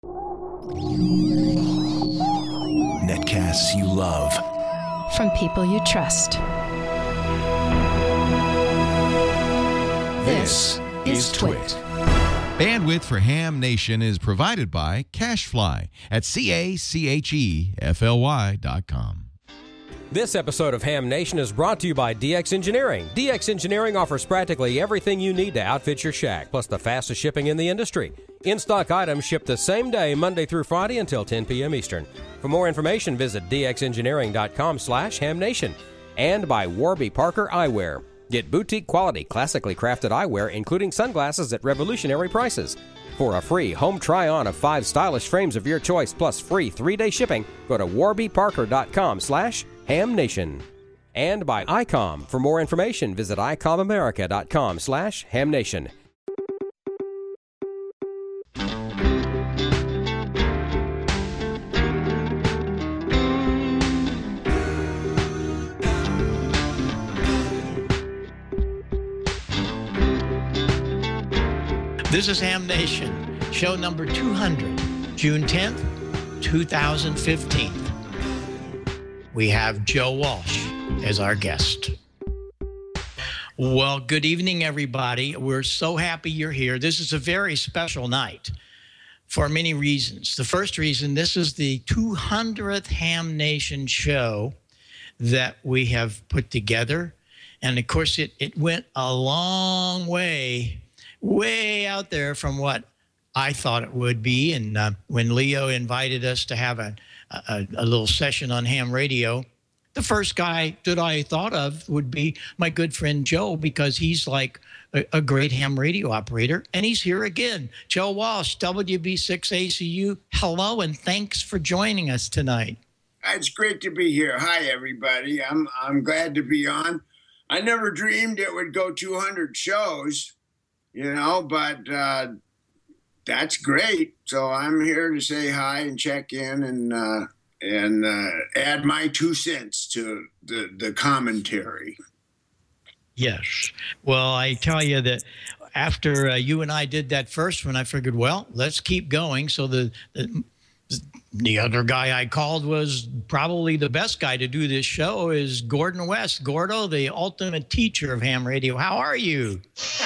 Netcasts you love. From people you trust. This is Twit. Bandwidth for Ham Nation is provided by CacheFly at CacheFly.com. This episode of Ham Nation is brought to you by DX Engineering. DX Engineering offers practically everything you need to outfit your shack, plus the fastest shipping in the industry. In-stock items ship the same day, Monday through Friday until 10 p.m. Eastern. For more information, visit dxengineering.com/hamnation. And by Warby Parker Eyewear. Get boutique quality, classically crafted eyewear, including sunglasses at revolutionary prices. For a free home try-on of 5 stylish frames of your choice, plus free 3-day shipping, go to warbyparker.com/hamnation. And by ICOM. For more information, visit icomamerica.com/hamnation. This is Ham Nation, show number 200, June 10th, 2015. We have Joe Walsh as our guest. Well, good evening, everybody. We're so happy you're here. This is a very special night for many reasons. The first reason, this is the 200th Ham Nation show that we have put together. And, of course, it went a long way out there from what I thought it would be. And when Leo invited us to have a little session on ham radio, the first guy that I thought of would be my good friend Joe, because he's like a great ham radio operator. And he's here again. Joe Walsh, WB6ACU. Hello, and thanks for joining us tonight. It's great to be here. Hi, everybody. I'm glad to be on. I never dreamed it would go 200 shows. But that's great. So I'm here to say hi and check in and add my 2 cents to the commentary. Yes. Well, I tell you that after you and I did that first one, I figured, well, let's keep going. So the other guy I called was probably the best guy to do this show is Gordon West. Gordo, the ultimate teacher of ham radio. How are you?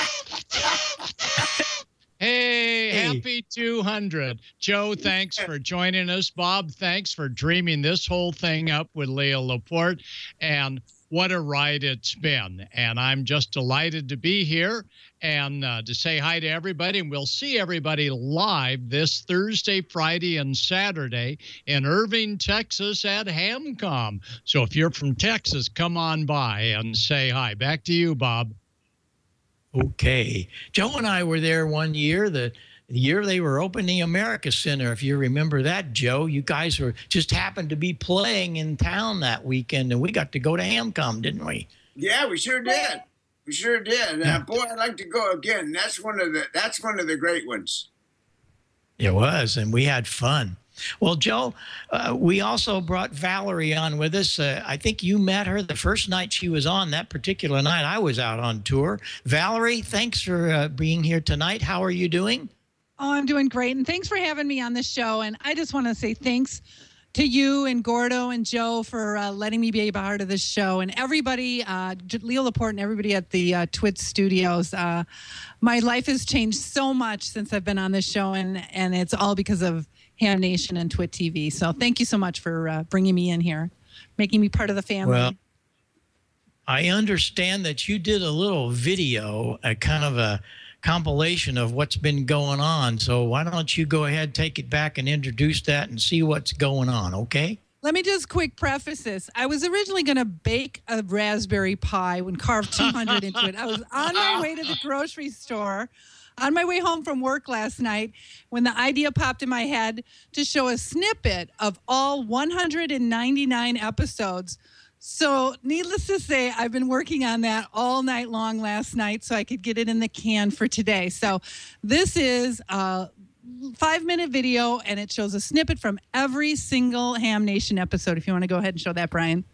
Hey, happy 200. Joe, thanks for joining us. Bob, thanks for dreaming this whole thing up with Leo Laporte. And what a ride it's been. And I'm just delighted to be here and to say hi to everybody. And we'll see everybody live this Thursday, Friday, and Saturday in Irving, Texas at HamCom. So if you're from Texas, come on by and say hi. Back to you, Bob. Okay. Joe and I were there one year, the year they were opening America Center. If you remember that, Joe, you guys just happened to be playing in town that weekend, and we got to go to HamCom, didn't we? Yeah, we sure did. We sure did. Boy, I'd like to go again. That's one of the great ones. It was, and we had fun. Well, Joe, we also brought Valerie on with us. I think you met her the first night she was on. That particular night, I was out on tour. Valerie, thanks for being here tonight. How are you doing? Oh, I'm doing great. And thanks for having me on the show. And I just want to say thanks to you and Gordo and Joe for letting me be a part of this show. And everybody, Leo Laporte and everybody at the Twit Studios. My life has changed so much since I've been on this show. And it's all because of Ham Nation and Twit TV. So thank you so much for bringing me in here, making me part of the family. Well, I understand that you did a little video, a kind of a compilation of what's been going on. So why don't you go ahead, take it back and introduce that and see what's going on, okay? Let me just quick preface this. I was originally going to bake a raspberry pie and carve 200 into it. I was on my way to the grocery store on my way home from work last night when the idea popped in my head to show a snippet of all 199 episodes. So needless to say, I've been working on that all night long last night so I could get it in the can for today. So this is a 5-minute video, and it shows a snippet from every single Ham Nation episode. If you want to go ahead and show that, Brian.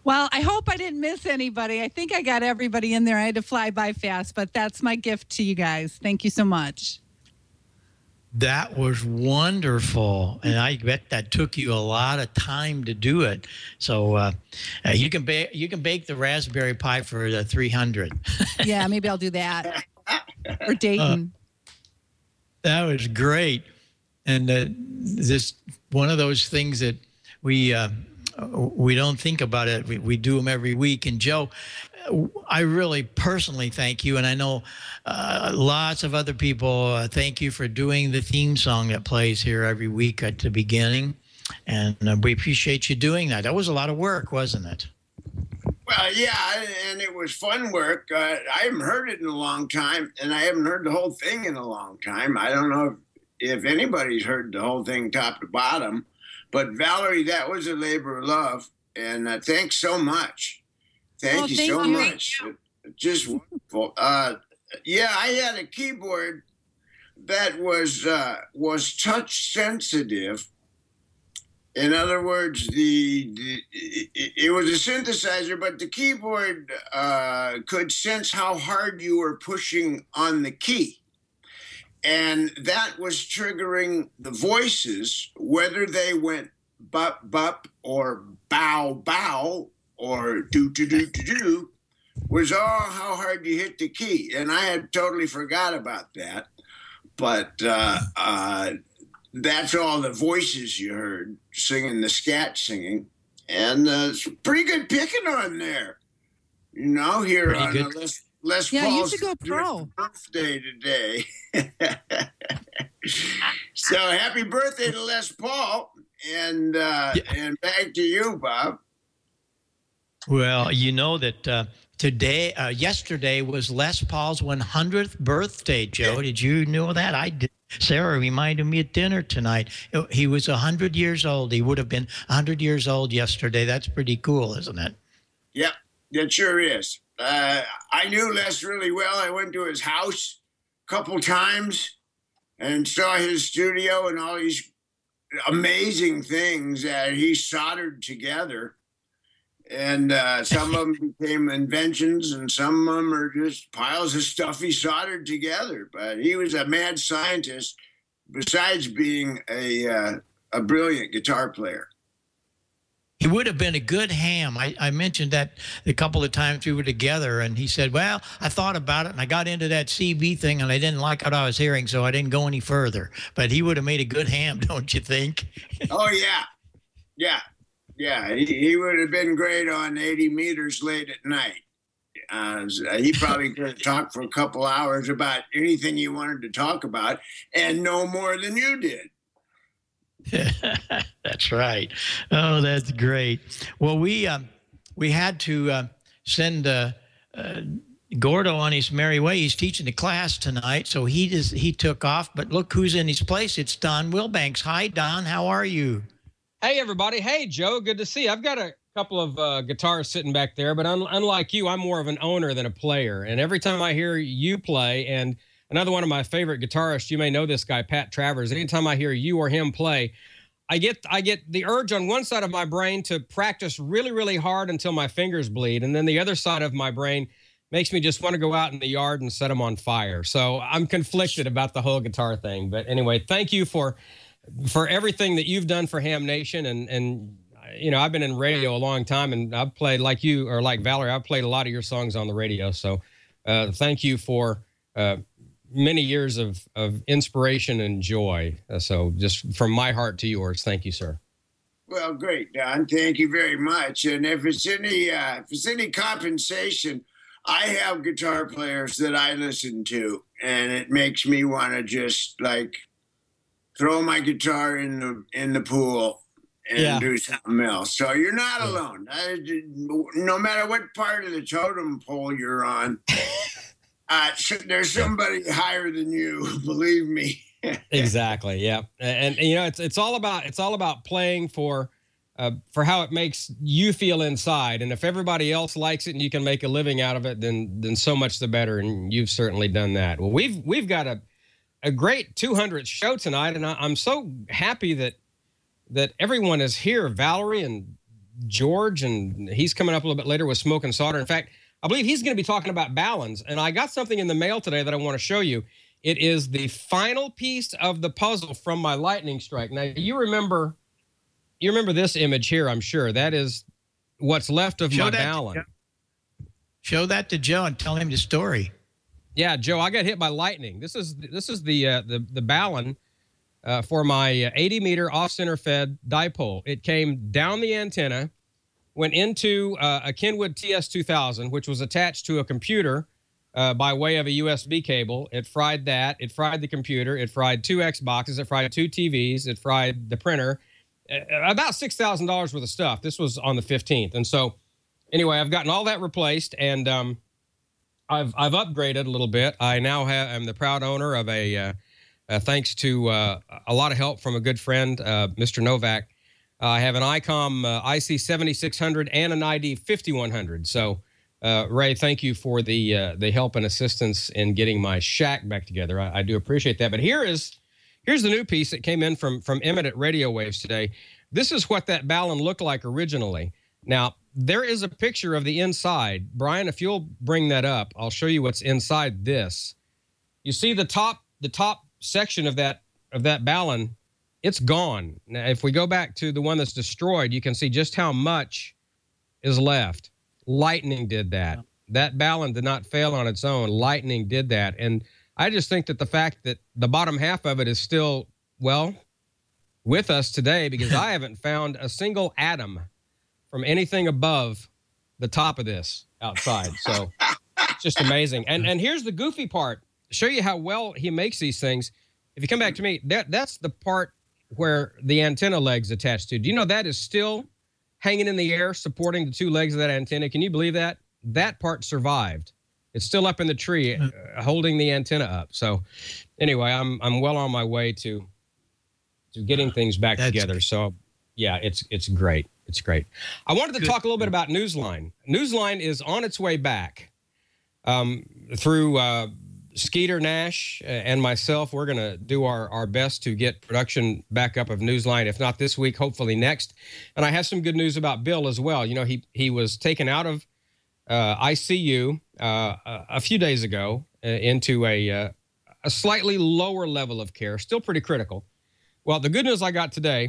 Well, I hope I didn't miss anybody. I think I got everybody in there. I had to fly by fast, but that's my gift to you guys. Thank you so much. That was wonderful, and I bet that took you a lot of time to do it. So you can bake the raspberry pie for the 300. Yeah, maybe I'll do that. Or Dayton. That was great, and this one of those things that we don't think about it. We do them every week. And Joe, I really personally thank you, and I know lots of other people thank you for doing the theme song that plays here every week at the beginning, and we appreciate you doing that. That was a lot of work, wasn't it? Well, yeah, and it was fun work. I haven't heard it in a long time, and I haven't heard the whole thing in a long time. I don't know if anybody's heard the whole thing top to bottom. But Valerie, that was a labor of love, and thanks so much. Thank you so much. Just wonderful. Yeah, I had a keyboard that was touch sensitive. In other words, it was a synthesizer, but the keyboard could sense how hard you were pushing on the key. And that was triggering the voices, whether they went bup, bup, or bow, bow, or do, was all how hard you hit the key. And I had totally forgot about that. But that's all the voices you heard singing, the scat singing. And it's pretty good picking on there. You know, here on Les yeah, Paul's you should go pro. Birthday today. So happy birthday to Les Paul, and back to you, Bob. Well, you know that yesterday was Les Paul's 100th birthday, Joe. Did you know that? I did. Sarah reminded me at dinner tonight. He was 100 years old. He would have been 100 years old yesterday. That's pretty cool, isn't it? Yep, it sure is. I knew Les really well. I went to his house a couple times and saw his studio and all these amazing things that he soldered together. And some of them became inventions, and some of them are just piles of stuff he soldered together. But he was a mad scientist, besides being a brilliant guitar player. He would have been a good ham. I mentioned that a couple of times we were together, and he said, well, I thought about it, and I got into that CB thing, and I didn't like what I was hearing, so I didn't go any further. But he would have made a good ham, don't you think? Oh, yeah. Yeah. Yeah, he would have been great on 80 meters late at night. He probably could have talked for a couple hours about anything you wanted to talk about, and no more than you did. That's right. Oh, that's great. Well, we had to send Gordo on his merry way. He's teaching the class tonight, so he took off. But look who's in his place. It's Don Wilbanks. Hi, Don. How are you? Hey, everybody. Hey, Joe. Good to see you. I've got a couple of guitars sitting back there, but unlike you, I'm more of an owner than a player. And every time I hear you play, and another one of my favorite guitarists, you may know this guy, Pat Travers, anytime I hear you or him play, I get the urge on one side of my brain to practice really, really hard until my fingers bleed. And then the other side of my brain makes me just want to go out in the yard and set them on fire. So I'm conflicted about the whole guitar thing. But anyway, thank you for everything that you've done for Ham Nation. And you know, I've been in radio a long time, and I've played like you or like Valerie, I've played a lot of your songs on the radio. So thank you for many years of inspiration and joy. So just from my heart to yours, thank you, sir. Well, great, Don. Thank you very much. And if it's any compensation, I have guitar players that I listen to, and it makes me want to just like throw my guitar in the pool and do something else. So you're not alone. No matter what part of the totem pole you're on, there's somebody higher than you. Believe me. Exactly. Yeah. And you know, it's all about playing for how it makes you feel inside. And if everybody else likes it and you can make a living out of it, then so much the better. And you've certainly done that. Well, we've got a great 200th show tonight, and I'm so happy that everyone is here. Valerie and George, and he's coming up a little bit later with Smoke and Solder. In fact, I believe he's going to be talking about Ballons, and I got something in the mail today that I want to show you. It is the final piece of the puzzle from my lightning strike. Now, you remember this image here, I'm sure. That is what's left of my Ballon. Show that to Joe and tell him the story. Yeah, Joe, I got hit by lightning. This is the Ballon for my 80-meter off-center fed dipole. It came down the antenna, went into a Kenwood TS2000, which was attached to a computer by way of a USB cable. It fried that. It fried the computer. It fried 2 Xboxes. It fried 2 TVs. It fried the printer. About $6,000 worth of stuff. This was on the 15th. And so, anyway, I've gotten all that replaced, and I've upgraded a little bit. I now am the proud owner of thanks to a lot of help from a good friend, Mr. Novak. I have an ICOM IC7600 and an ID 5100. So, Ray, thank you for the help and assistance in getting my shack back together. I do appreciate that. But here's the new piece that came in from Emmett at Radio Waves today. This is what that Ballon looked like originally. Now, there is a picture of the inside. Brian, if you'll bring that up, I'll show you what's inside this. You see the top section of that Ballon, it's gone. Now, if we go back to the one that's destroyed, you can see just how much is left. Lightning did that. That Ballon did not fail on its own. Lightning did that. And I just think that the fact that the bottom half of it is still, well, with us today, because I haven't found a single atom from anything above the top of this outside. So it's just amazing. And here's the goofy part. Show you how well he makes these things. If you come back to me, that's the part where the antenna leg's attached to. Do you know that is still hanging in the air, supporting the 2 legs of that antenna? Can you believe that? That part survived. It's still up in the tree, holding the antenna up. So anyway, I'm well on my way to getting things back together. So yeah, it's great. It's great. I wanted to talk a little bit about Newsline. Newsline is on its way back through Skeeter Nash and myself. We're going to do our best to get production back up of Newsline. If not this week, hopefully next. And I have some good news about Bill as well. You know, he was taken out of ICU a few days ago into a slightly lower level of care, still pretty critical. Well, the good news I got today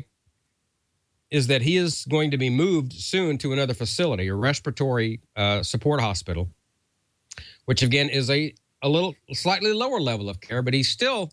is that he is going to be moved soon to another facility, a respiratory support hospital, which again is a slightly lower level of care, but he's still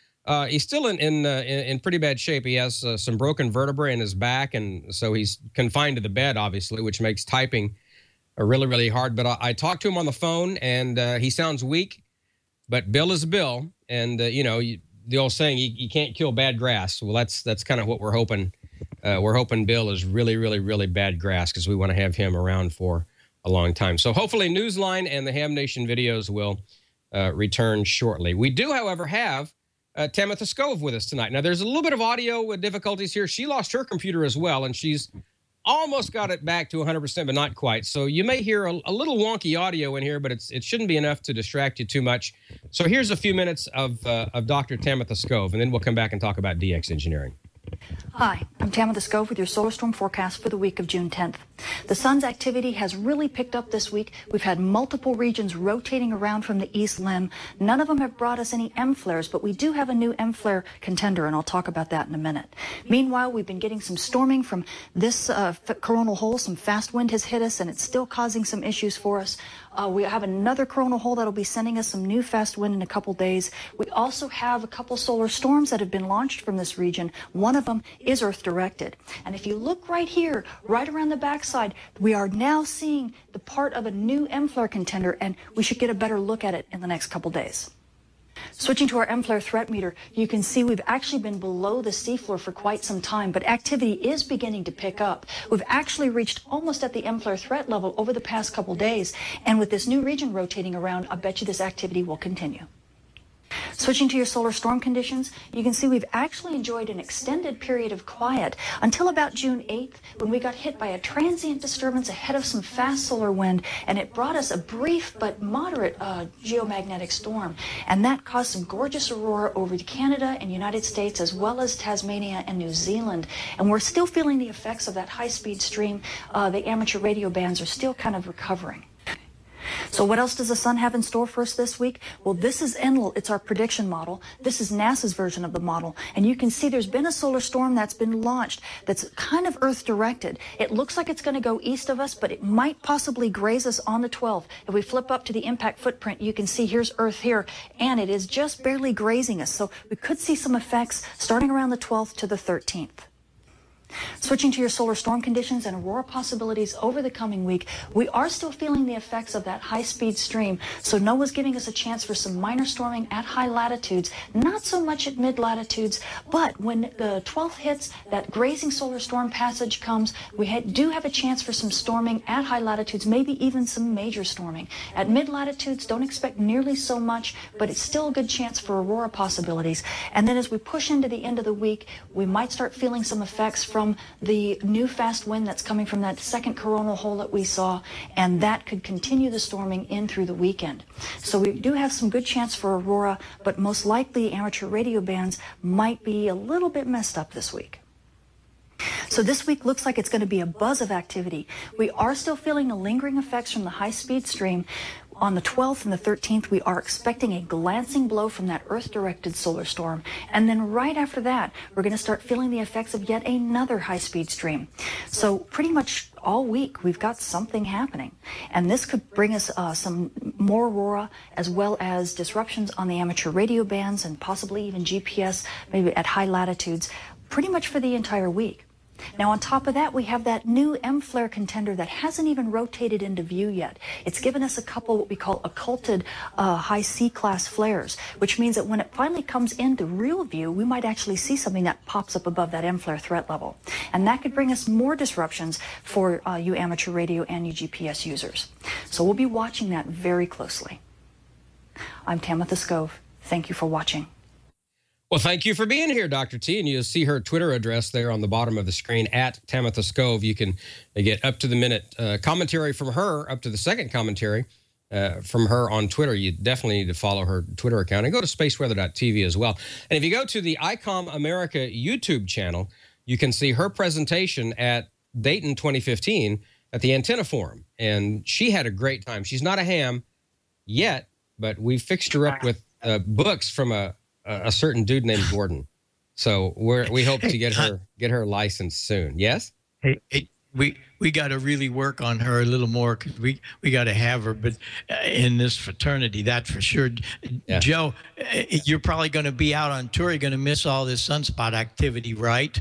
in pretty bad shape. He has some broken vertebrae in his back, and so he's confined to the bed, obviously, which makes typing really, really hard. But I talked to him on the phone, and he sounds weak, but Bill is Bill, and the old saying, you can't kill bad grass. Well, that's kind of what we're hoping. We're hoping Bill is really, really, really bad grass, because we want to have him around for a long time. So hopefully Newsline and the Ham Nation videos will return shortly. We do, however, have Tamitha Skov with us tonight. Now, there's a little bit of audio difficulties here. She lost her computer as well, and she's almost got it back to 100%, but not quite. So you may hear a little wonky audio in here, but it shouldn't be enough to distract you too much. So here's a few minutes of Dr. Tamitha Skov, and then we'll come back and talk about DX Engineering. Hi, I'm Tamitha Skov with your solar storm forecast for the week of June 10th. The sun's activity has really picked up this week. We've had multiple regions rotating around from the east limb. None of them have brought us any M flares, but we do have a new M flare contender, and I'll talk about that in a minute. Meanwhile, we've been getting some storming from this coronal hole. Some fast wind has hit us, and it's still causing some issues for us. We have another coronal hole that'll be sending us some new fast wind in a couple days. We also have a couple solar storms that have been launched from this region. One of them is Earth-directed. And if you look right here, right around the backside, we are now seeing the part of a new M-flare contender, and we should get a better look at it in the next couple days. Switching to our M-flare threat meter, you can see we've actually been below the seafloor for quite some time, but activity is beginning to pick up. We've actually reached almost at the M-flare threat level over the past couple days, and with this new region rotating around, I bet you this activity will continue. Switching to your solar storm conditions, you can see we've actually enjoyed an extended period of quiet until about June 8th, when we got hit by a transient disturbance ahead of some fast solar wind, and it brought us a brief but moderate geomagnetic storm. And that caused some gorgeous aurora over Canada and United States, as well as Tasmania and New Zealand. And we're still feeling the effects of that high-speed stream. The amateur radio bands are still kind of recovering. So what else does the sun have in store for us this week? Well, this is Enlil. It's our prediction model. This is NASA's version of the model. And you can see there's been a solar storm that's been launched that's kind of Earth-directed. It looks like it's going to go east of us, but it might possibly graze us on the 12th. If we flip up to the impact footprint, you can see here's Earth here, and it is just barely grazing us. So we could see some effects starting around the 12th to the 13th. Switching to your solar storm conditions and aurora possibilities over the coming week, we are still feeling the effects of that high-speed stream, so NOAA's giving us a chance for some minor storming at high latitudes, not so much at mid-latitudes, but when the 12th hits, that grazing solar storm passage comes, we do have a chance for some storming at high latitudes, maybe even some major storming. At mid-latitudes, don't expect nearly so much, but it's still a good chance for aurora possibilities. And then as we push into the end of the week, we might start feeling some effects from the new fast wind that's coming from that second coronal hole that we saw, and that could continue the storming in through the weekend. So we do have some good chance for aurora, but most likely amateur radio bands might be a little bit messed up this week. So this week looks like it's going to be a buzz of activity. We are still feeling the lingering effects from the high-speed stream. On the 12th and the 13th, we are expecting a glancing blow from that Earth-directed solar storm. And then right after that, we're going to start feeling the effects of yet another high-speed stream. So pretty much all week, we've got something happening. And this could bring us some more aurora, as well as disruptions on the amateur radio bands and possibly even GPS, maybe at high latitudes, pretty much for the entire week. Now, on top of that, we have that new M-flare contender that hasn't even rotated into view yet. It's given us a couple what we call occulted high C-class flares, which means that when it finally comes into real view, we might actually see something that pops up above that M-flare threat level. And that could bring us more disruptions for you amateur radio and you GPS users. So we'll be watching that very closely. I'm Tamitha Skov. Thank you for watching. Well, thank you for being here, Dr. T. And you'll see her Twitter address there on the bottom of the screen, at Tamitha Skov. You can get up-to-the-minute commentary from her, up to the second commentary from her on Twitter. You definitely need to follow her Twitter account and go to spaceweather.tv as well. And if you go to the ICOM America YouTube channel, you can see her presentation at Dayton 2015 at the Antenna Forum. And she had a great time. She's not a ham yet, but we fixed her up with books from a certain dude named Gordon. So we hope to get her licensed soon. Yes? Hey, we got to really work on her a little more, because we got to have her, but in this fraternity, that's for sure. Yeah. Joe, you're probably going to be out on tour. You're going to miss all this sunspot activity, right?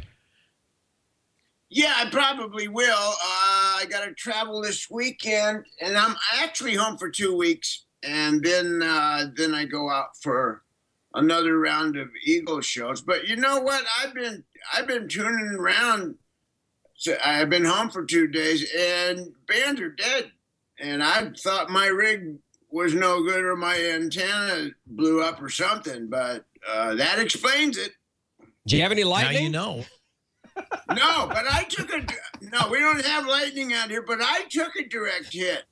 Yeah, I probably will. I got to travel this weekend, and I'm actually home for 2 weeks, and then I go out for another round of Eagle shows. But you know what? I've been tuning around. So I've been home for 2 days, and bands are dead. And I thought my rig was no good, or my antenna blew up or something. But that explains it. Do you have any lightning? Now you know. No, but I took no, we don't have lightning out here, but I took a direct hit.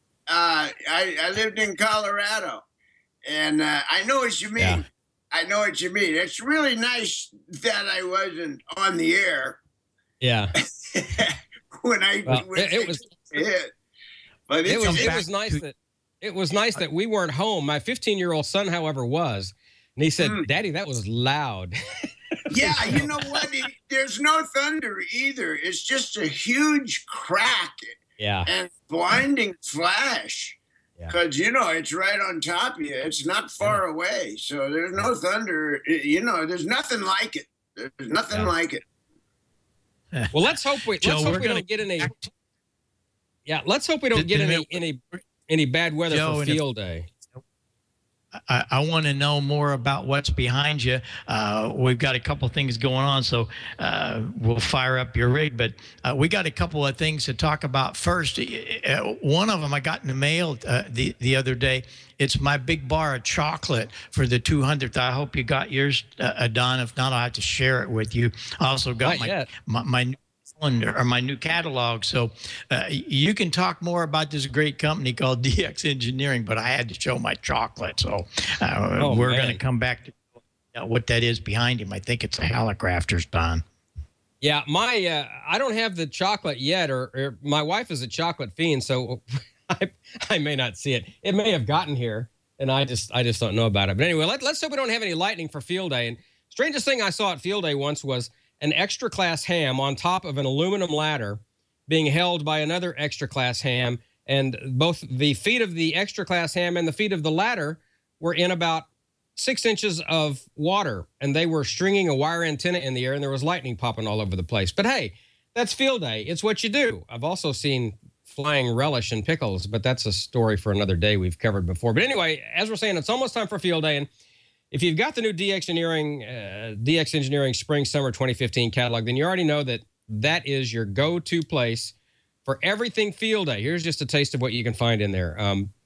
I lived in Colorado, and I know what you mean. Yeah. I know what you mean. It's really nice that I wasn't on the air. Yeah. when it was hit. But it was nice that we weren't home. My 15-year-old son, however, was, and he said, "Daddy, that was loud." Yeah, you know what? There's no thunder either. It's just a huge crack. Yeah. And blinding flash. Because, it's right on top of you. It's not far away. So there's no thunder. There's nothing like it. There's nothing like it. Well, let's hope we don't get any. Yeah, let's hope we don't get any bad weather for field day. I want to know more about what's behind you. We've got a couple things going on, so we'll fire up your rig. But we got a couple of things to talk about first. One of them I got in the mail the other day. It's my big bar of chocolate for the 200th. I hope you got yours, Don. If not, I'll have to share it with you. I also got my or my new catalog. So you can talk more about this great company called DX Engineering, but I had to show my chocolate. So we're going to come back to what that is behind him. I think it's a Hallicrafters, Don. Yeah, I don't have the chocolate yet, or my wife is a chocolate fiend, so I may not see it. It may have gotten here, and I just don't know about it. But anyway, let's hope we don't have any lightning for Field Day. And strangest thing I saw at Field Day once was an extra class ham on top of an aluminum ladder being held by another extra class ham. And both the feet of the extra class ham and the feet of the ladder were in about 6 inches of water. And they were stringing a wire antenna in the air, and there was lightning popping all over the place. But hey, that's Field Day. It's what you do. I've also seen flying relish and pickles, but that's a story for another day we've covered before. But anyway, as we're saying, it's almost time for Field Day. And if you've got the new DX Engineering Spring Summer 2015 catalog, then you already know that is your go-to place for everything Field Day. Here's just a taste of what you can find in there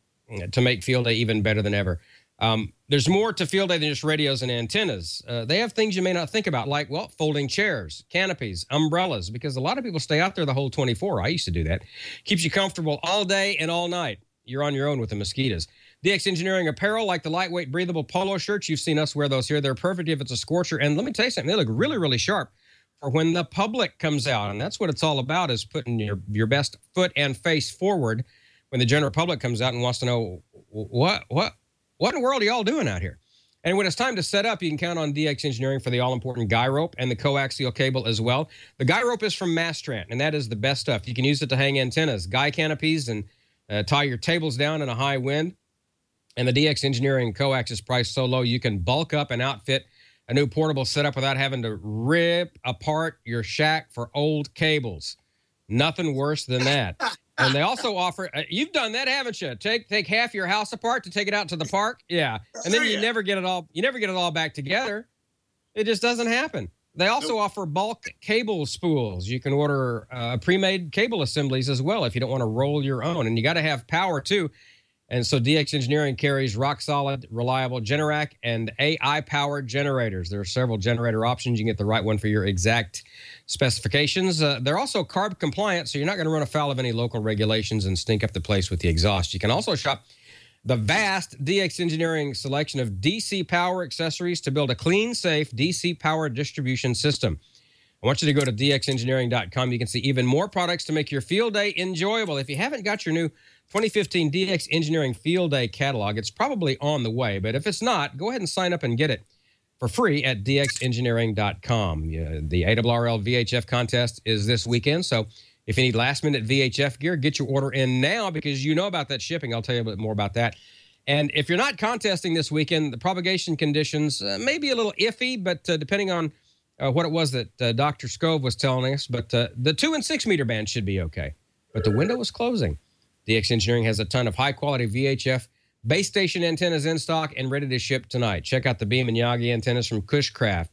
to make Field Day even better than ever. There's more to Field Day than just radios and antennas. They have things you may not think about, like, folding chairs, canopies, umbrellas, because a lot of people stay out there the whole 24. I used to do that. Keeps you comfortable all day and all night. You're on your own with the mosquitoes. DX Engineering apparel, like the lightweight, breathable polo shirts. You've seen us wear those here. They're perfect if it's a scorcher. And let me tell you something. They look really, really sharp for when the public comes out. And that's what it's all about, is putting your best foot and face forward when the general public comes out and wants to know, what in the world are y'all doing out here? And when it's time to set up, you can count on DX Engineering for the all-important guy rope and the coaxial cable as well. The guy rope is from Mastrant, and that is the best stuff. You can use it to hang antennas, guy canopies, and tie your tables down in a high wind. And the DX Engineering coax is priced so low you can bulk up and outfit a new portable setup without having to rip apart your shack for old cables. Nothing worse than that. And they also offer, you've done that, haven't you? Take half your house apart to take it out to the park? Yeah. And then you never get it all back together. It just doesn't happen. They also offer bulk cable spools. You can order pre-made cable assemblies as well if you don't want to roll your own. And you got to have power too. And so DX Engineering carries rock-solid, reliable Generac and AI-powered generators. There are several generator options. You can get the right one for your exact specifications. They're also CARB compliant, so you're not going to run afoul of any local regulations and stink up the place with the exhaust. You can also shop the vast DX Engineering selection of DC power accessories to build a clean, safe DC power distribution system. I want you to go to dxengineering.com. You can see even more products to make your Field Day enjoyable. If you haven't got your new 2015 DX Engineering Field Day catalog, it's probably on the way. But if it's not, go ahead and sign up and get it for free at dxengineering.com. The ARRL VHF contest is this weekend, so if you need last-minute VHF gear, get your order in now, because you know about that shipping. I'll tell you a bit more about that. And if you're not contesting this weekend, the propagation conditions may be a little iffy, but depending on what it was that Dr. Scove was telling us, but the 2 and 6 meter band should be okay. But the window is closing. DX Engineering has a ton of high-quality VHF base station antennas in stock and ready to ship tonight. Check out the Beam and Yagi antennas from Cushcraft,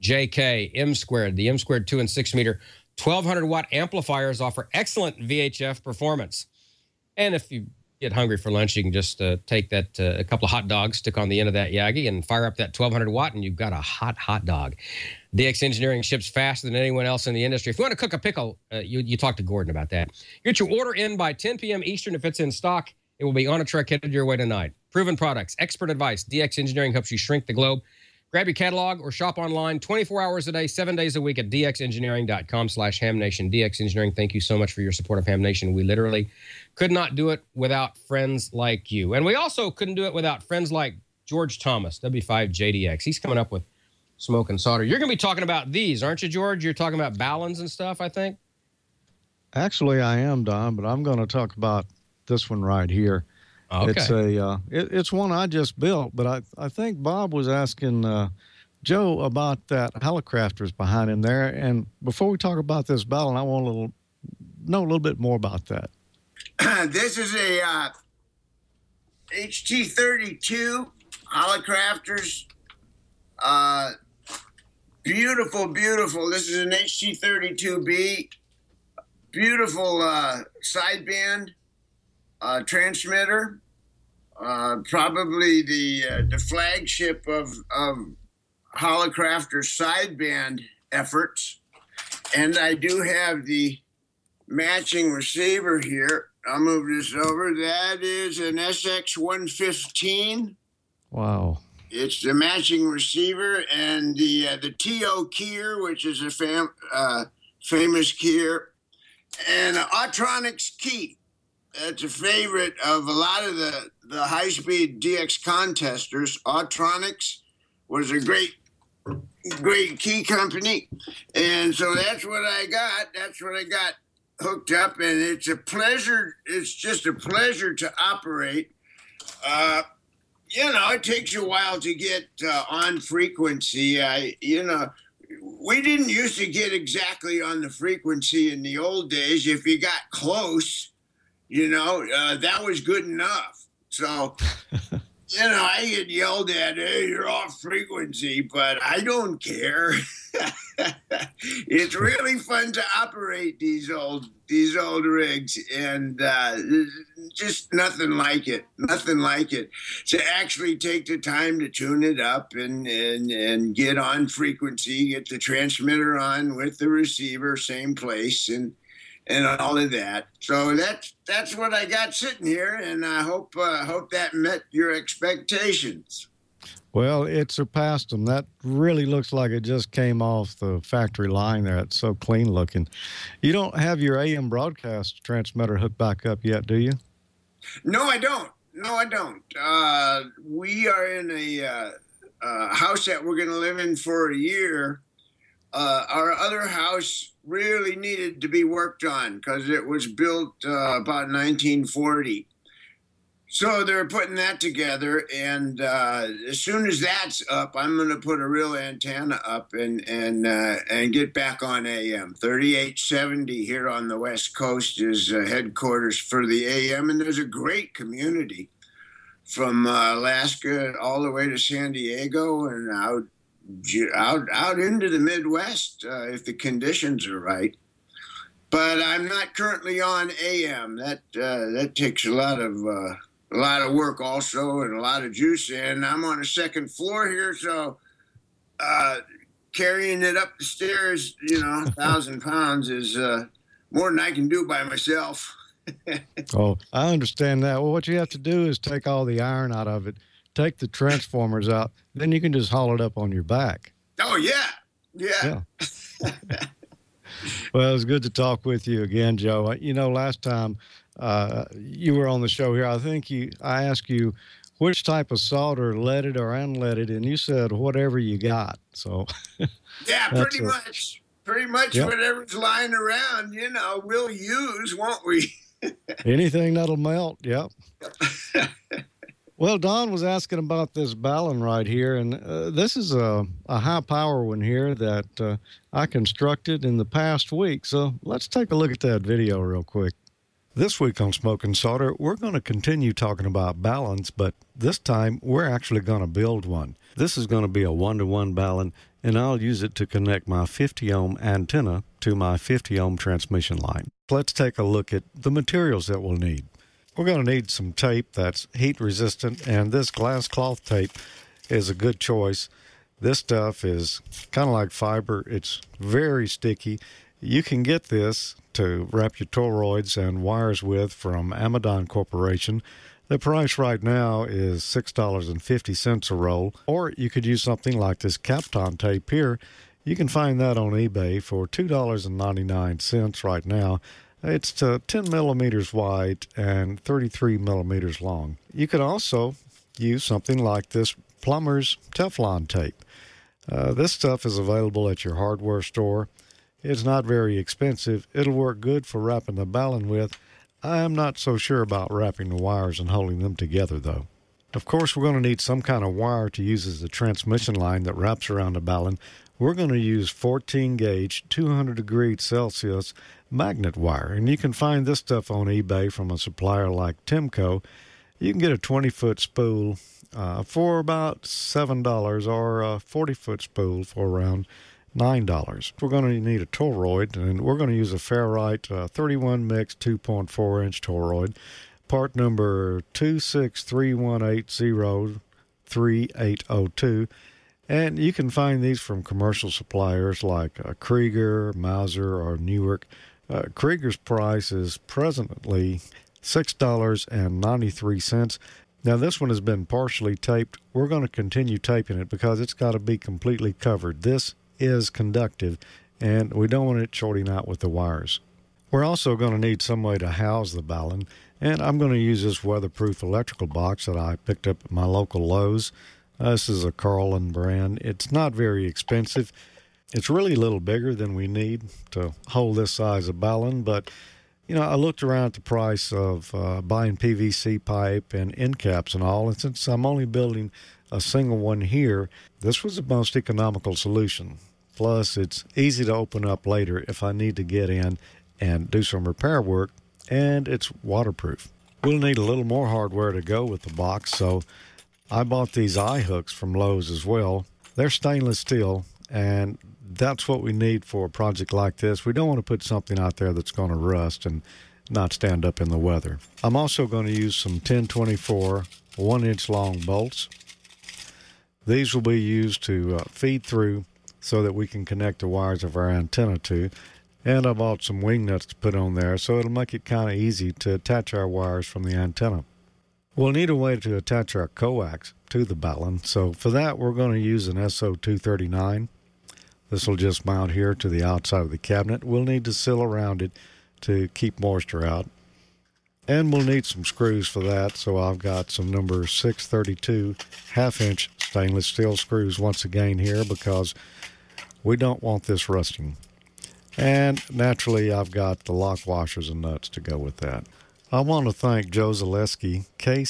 JK, M-Squared. The M-Squared 2 and 6 meter 1,200-watt amplifiers offer excellent VHF performance. And if you get hungry for lunch, you can just take that a couple of hot dogs, stick on the end of that Yagi, and fire up that 1,200 watt, and you've got a hot dog. DX Engineering ships faster than anyone else in the industry. If you want to cook a pickle, you talk to Gordon about that. Get your order in by 10 p.m. Eastern. If it's in stock, it will be on a truck headed your way tonight. Proven products, expert advice. DX Engineering helps you shrink the globe. Grab your catalog or shop online 24 hours a day, 7 days a week at dxengineering.com/HamNation. DX Engineering, thank you so much for your support of Ham Nation. We literally could not do it without friends like you. And we also couldn't do it without friends like George Thomas, W5JDX. He's coming up with Smoke and Solder. You're going to be talking about these, aren't you, George? You're talking about Ballons and stuff, I think? Actually, I am, Don, but I'm going to talk about this one right here. Okay. It's one I just built, but I think Bob was asking Joe about that Hallicrafters behind him there. And before we talk about this Ballon, I want to know a little bit more about that. This is a HT32 Holocrafters. Beautiful, beautiful. This is an HT32B. Beautiful sideband transmitter. Probably the flagship of Holocrafter sideband efforts. And I do have the matching receiver here. I'll move this over. That is an SX115. Wow. It's the matching receiver, and the TO keyer, which is a famous keyer, and Autronics key. That's a favorite of a lot of the high-speed DX contesters. Autronics was a great key company, and so that's what I got. That's what I got hooked up, and it's a pleasure. It's just a pleasure to operate. It takes a while to get on frequency. We didn't used to get exactly on the frequency in the old days. If you got close, that was good enough. So, I get yelled at, hey, you're off frequency, but I don't care. It's really fun to operate these old rigs, and just nothing like it. Nothing like it. To actually take the time to tune it up and get on frequency, get the transmitter on with the receiver, same place, and all of that. So that's what I got sitting here, and I hope that met your expectations. Well, it surpassed them. That really looks like it just came off the factory line there. It's so clean looking. You don't have your AM broadcast transmitter hooked back up yet, do you? No, I don't. We are in a house that we're going to live in for a year. Our other house really needed to be worked on because it was built about 1940. So they're putting that together, and as soon as that's up, I'm going to put a real antenna up and get back on AM. 3870 here on the West Coast is headquarters for the AM, and there's a great community from Alaska all the way to San Diego and out into the Midwest if the conditions are right. But I'm not currently on AM. That takes a lot of work also, and a lot of juice. And I'm on the second floor here, so carrying it up the stairs, 1,000 pounds is more than I can do by myself. Oh, I understand that. Well, what you have to do is take all the iron out of it, take the transformers out, then you can just haul it up on your back. Oh, yeah. Well, it was good to talk with you again, Joe. Last time you were on the show here, I think I asked you which type of solder, leaded or unleaded, and you said whatever you got. So yeah, pretty much. Yep. Whatever's lying around, we'll use, won't we? Anything that'll melt. Yep. Well, Don was asking about this Ballon right here, and this is a high-power one here that I constructed in the past week. So let's take a look at that video real quick. This week on Smoking Solder, we're going to continue talking about Ballons, but this time we're actually going to build one. This is going to be a 1-to-1 Ballon, and I'll use it to connect my 50-ohm antenna to my 50-ohm transmission line. Let's take a look at the materials that we'll need. We're going to need some tape that's heat resistant, and this glass cloth tape is a good choice. This stuff is kind of like fiber. It's very sticky. You can get this to wrap your toroids and wires with from Amadon Corporation. The price right now is $6.50 a roll, or you could use something like this Kapton tape here. You can find that on eBay for $2.99 right now. It's 10 millimeters wide and 33 millimeters long. You could also use something like this Plumber's Teflon tape. This stuff is available at your hardware store. It's not very expensive. It'll work good for wrapping the Ballon with. I'm not so sure about wrapping the wires and holding them together, though. Of course, we're going to need some kind of wire to use as the transmission line that wraps around the Ballon. We're going to use 14-gauge, 200 degrees Celsius magnet wire, and you can find this stuff on eBay from a supplier like Timco. You can get a 20-foot spool for about $7 or a 40-foot spool for around $9. We're going to need a toroid, and we're going to use a Fairlight 31 mix 2.4-inch toroid. Part number 2631803-3802. And you can find these from commercial suppliers like Krieger, Mauser, or Newark. Krieger's price is presently $6.93. Now, this one has been partially taped. We're going to continue taping it because it's got to be completely covered. This is conductive, and we don't want it shorting out with the wires. We're also going to need some way to house the ballon, and I'm going to use this weatherproof electrical box that I picked up at my local Lowe's. This is a Carlin brand. It's not very expensive. It's really a little bigger than we need to hold this size of ballon, but I looked around at the price of buying PVC pipe and end caps and all, and since I'm only building a single one here, this was the most economical solution. Plus, it's easy to open up later if I need to get in and do some repair work, and it's waterproof. We'll need a little more hardware to go with the box, so I bought these eye hooks from Lowe's as well. They're stainless steel, and that's what we need for a project like this. We don't want to put something out there that's going to rust and not stand up in the weather. I'm also going to use some 1024 1-inch long bolts. These will be used to feed through so that we can connect the wires of our antenna to. And I bought some wing nuts to put on there, so it'll make it kind of easy to attach our wires from the antenna. We'll need a way to attach our coax to the ballon, so for that we're going to use an SO239. This will just mount here to the outside of the cabinet. We'll need to seal around it to keep moisture out. And we'll need some screws for that, so I've got some number 632 half-inch stainless steel screws once again here because we don't want this rusting. And naturally, I've got the lock washers and nuts to go with that. I want to thank Joe Zaleski,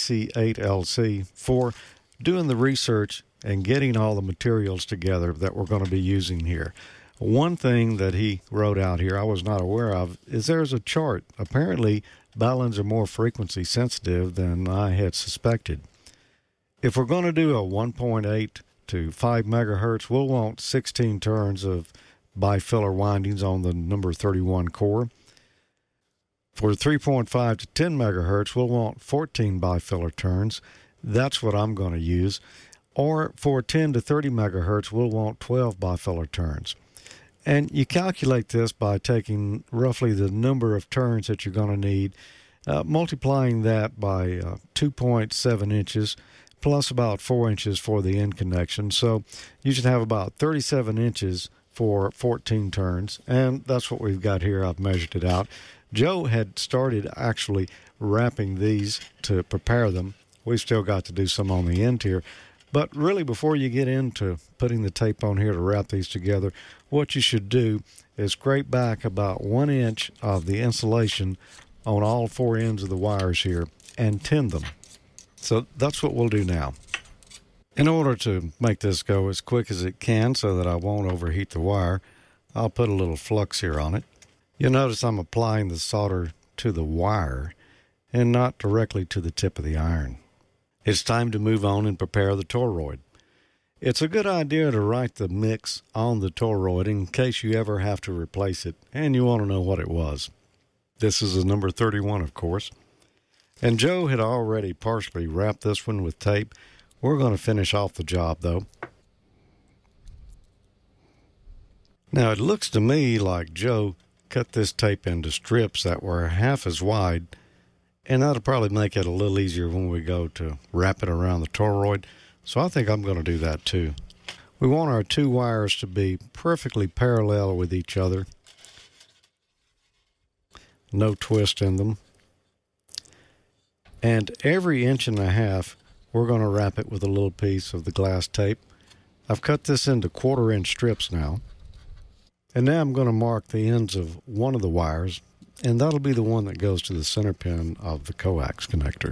KC8LC, for doing the research and getting all the materials together that we're going to be using here. One thing that he wrote out here I was not aware of is there's a chart. Apparently, ballons are more frequency sensitive than I had suspected. If we're going to do a 1.8 to 5 megahertz, we'll want 16 turns of bifiller windings on the number 31 core. For 3.5 to 10 megahertz, we'll want 14 bifiller turns. That's what I'm going to use. Or for 10 to 30 megahertz, we'll want 12 bifiller turns. And you calculate this by taking roughly the number of turns that you're going to need, multiplying that by 2.7 inches, plus about 4 inches for the end connection. So you should have about 37 inches for 14 turns, and that's what we've got here. I've measured it out. Joe had started actually wrapping these to prepare them. We've still got to do some on the end here. But really, before you get into putting the tape on here to wrap these together, what you should do is scrape back about 1 inch of the insulation on all 4 ends of the wires here and tin them. So that's what we'll do now. In order to make this go as quick as it can so that I won't overheat the wire, I'll put a little flux here on it. You'll notice I'm applying the solder to the wire and not directly to the tip of the iron. It's time to move on and prepare the toroid. It's a good idea to write the mix on the toroid in case you ever have to replace it and you want to know what it was. This is a number 31, of course. And Joe had already partially wrapped this one with tape. We're going to finish off the job, though. Now, it looks to me like Joe cut this tape into strips that were half as wide, and that'll probably make it a little easier when we go to wrap it around the toroid. So I think I'm going to do that, too. We want our two wires to be perfectly parallel with each other. No twist in them. And every 1.5 inches, we're going to wrap it with a little piece of the glass tape. I've cut this into 1/4 inch strips now. And now I'm going to mark the ends of one of the wires, and that'll be the one that goes to the center pin of the coax connector.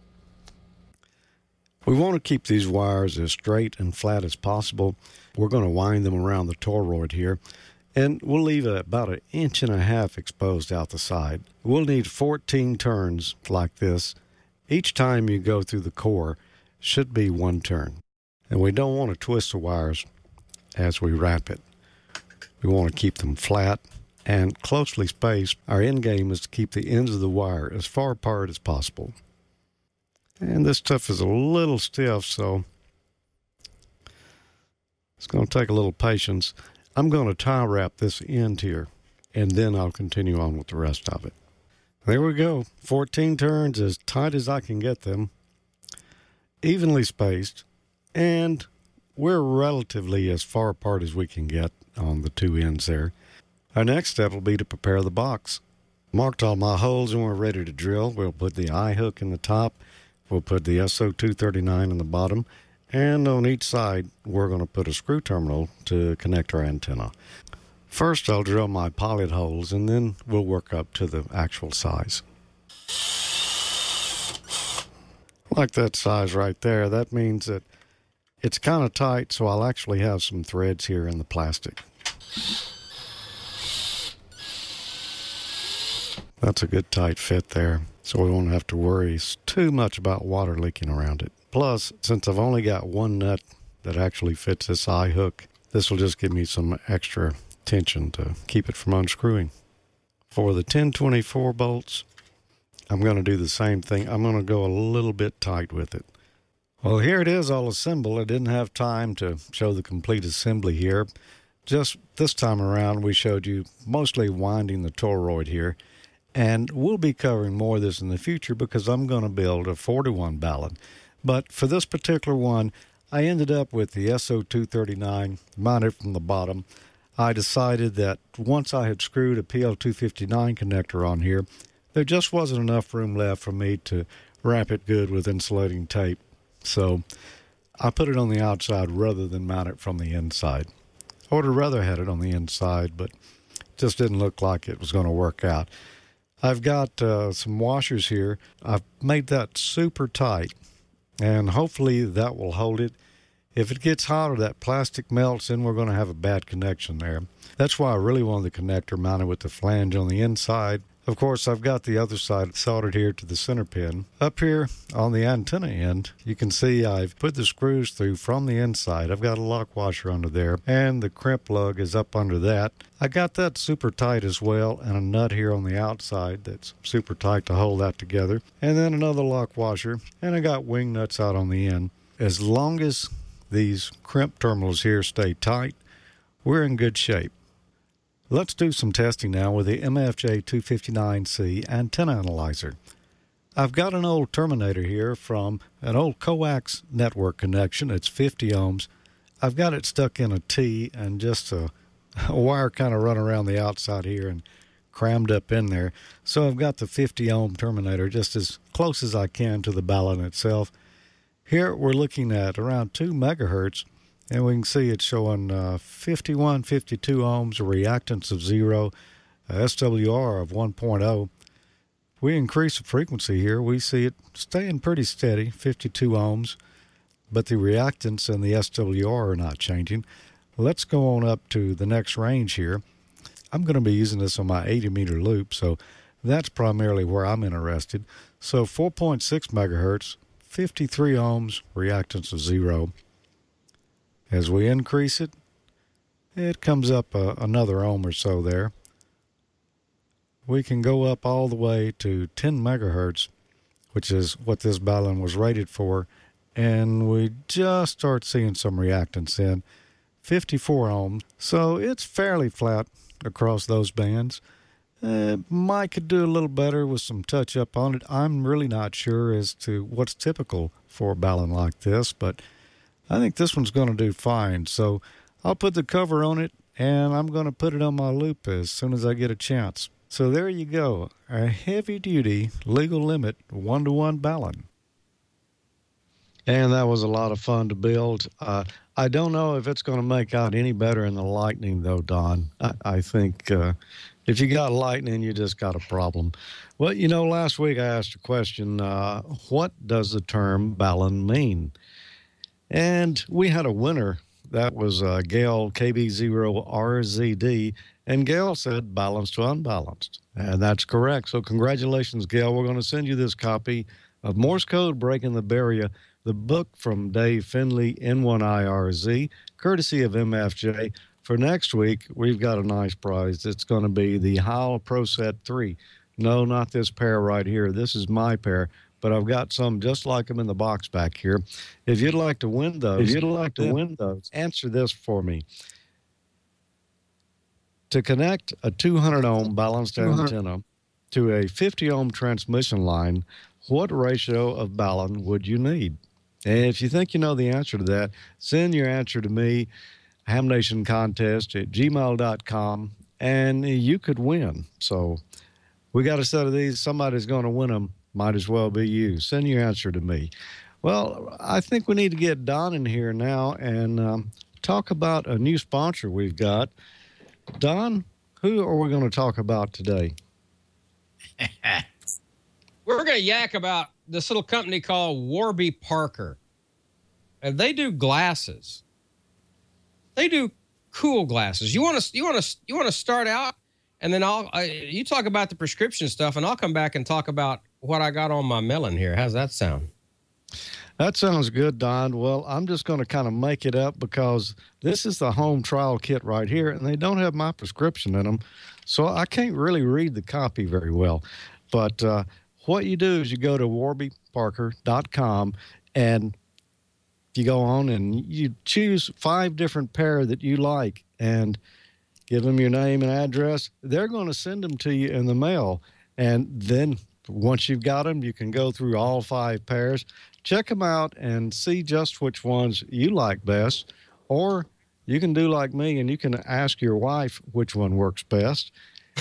We want to keep these wires as straight and flat as possible. We're going to wind them around the toroid here, and we'll leave about 1.5 inches exposed out the side. We'll need 14 turns like this, Each time you go through the core should be one turn. And we don't want to twist the wires as we wrap it. We want to keep them flat and closely spaced. Our end game is to keep the ends of the wire as far apart as possible. And this stuff is a little stiff, so it's going to take a little patience. I'm going to tie wrap this end here, and then I'll continue on with the rest of it. There we go. 14 turns, as tight as I can get them, evenly spaced, and we're relatively as far apart as we can get on the two ends there. Our next step will be to prepare the box. Marked all my holes and we're ready to drill. We'll put the eye hook in the top. We'll put the SO239 in the bottom. And on each side, we're going to put a screw terminal to connect our antenna. First, I'll drill my pilot holes, and then we'll work up to the actual size. Like that size right there, that means that it's kind of tight, so I'll actually have some threads here in the plastic. That's a good tight fit there, so we won't have to worry too much about water leaking around it. Plus, since I've only got one nut that actually fits this eye hook, this will just give me some extra tension to keep it from unscrewing. For the 1024 bolts, I'm going to do the same thing. I'm going to go a little bit tight with it. Well, here it is all assembled. I didn't have time to show the complete assembly here. Just this time around, we showed you mostly winding the toroid here. And we'll be covering more of this in the future because I'm going to build a 4-to-1 ballon. But for this particular one, I ended up with the SO239 mounted from the bottom. I decided that once I had screwed a PL259 connector on here, there just wasn't enough room left for me to wrap it good with insulating tape. So I put it on the outside rather than mount it from the inside. I would have rather had it on the inside, but it just didn't look like it was going to work out. I've got some washers here. I've made that super tight, and hopefully that will hold it. If it gets hot or that plastic melts, then we're going to have a bad connection there. That's why I really wanted the connector mounted with the flange on the inside. Of course, I've got the other side soldered here to the center pin. Up here on the antenna end, you can see I've put the screws through from the inside. I've got a lock washer under there, and the crimp lug is up under that. I got that super tight as well, and a nut here on the outside that's super tight to hold that together. And then another lock washer, and I got wing nuts out on the end. As long as these crimp terminals here stay tight, we're in good shape. Let's do some testing now with the MFJ259C antenna analyzer. I've got an old terminator here from an old coax network connection. It's 50 ohms. I've got it stuck in a T and just a wire kind of run around the outside here and crammed up in there. So I've got the 50 ohm terminator just as close as I can to the ballon itself. Here we're looking at around 2 megahertz. And we can see it's showing 51, 52 ohms, a reactance of 0, a SWR of 1.0. If we increase the frequency here, we see it staying pretty steady, 52 ohms, but the reactance and the SWR are not changing. Let's go on up to the next range here. I'm going to be using this on my 80-meter loop, so that's primarily where I'm interested. So 4.6 megahertz, 53 ohms, reactance of 0. As we increase it, it comes up another ohm or so there. We can go up all the way to 10 megahertz, which is what this ballon was rated for, and we just start seeing some reactance in 54 ohms. So it's fairly flat across those bands. Mike could do a little better with some touch-up on it. I'm really not sure as to what's typical for a ballon like this, but I think this one's going to do fine. So I'll put the cover on it, and I'm going to put it on my loop as soon as I get a chance. So there you go, a heavy-duty, legal limit 1-to-1 ballon. And that was a lot of fun to build. I don't know if it's going to make out any better in the lightning, though, Don. I think if you got lightning, you just got a problem. Well, you know, last week I asked a question, what does the term ballon mean? And we had a winner. That was Gail KB0RZD. And Gail said balanced to unbalanced. And that's correct. So congratulations, Gail. We're going to send you this copy of Morse Code Breaking the Barrier, the book from Dave Finley, N1IRZ, courtesy of MFJ. For next week, we've got a nice prize. It's going to be the Heil Pro Set 3. No, not this pair right here. This is my pair, but I've got some just like them in the box back here. If you'd like to win those, answer this for me. To connect a 200-ohm balanced antenna to a 50-ohm transmission line, what ratio of balun would you need? And if you think you know the answer to that, send your answer to me, hamnationcontest@gmail.com, and you could win. So we got a set of these. Somebody's going to win them. Might as well be you. Send your answer to me. Well, I think we need to get Don in here now and talk about a new sponsor we've got. Don, who are we going to talk about today? We're going to yak about this little company called Warby Parker. And they do glasses. They do cool glasses. You want to start out, and then you talk about the prescription stuff, and I'll come back and talk about what I got on my melon here. How's that sound? That sounds good, Don. Well, I'm just going to kind of make it up because this is the home trial kit right here, and they don't have my prescription in them, so I can't really read the copy very well. But what you do is you go to warbyparker.com, and you go on and you choose 5 different pair that you like and give them your name and address. They're going to send them to you in the mail, and then once you've got them, you can go through all 5 pairs, check them out, and see just which ones you like best. Or you can do like me, and you can ask your wife which one works best.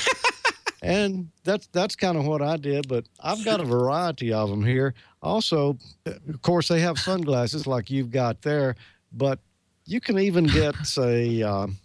And that's kind of what I did, but I've got a variety of them here. Also, of course, they have sunglasses like you've got there, but you can even get, say,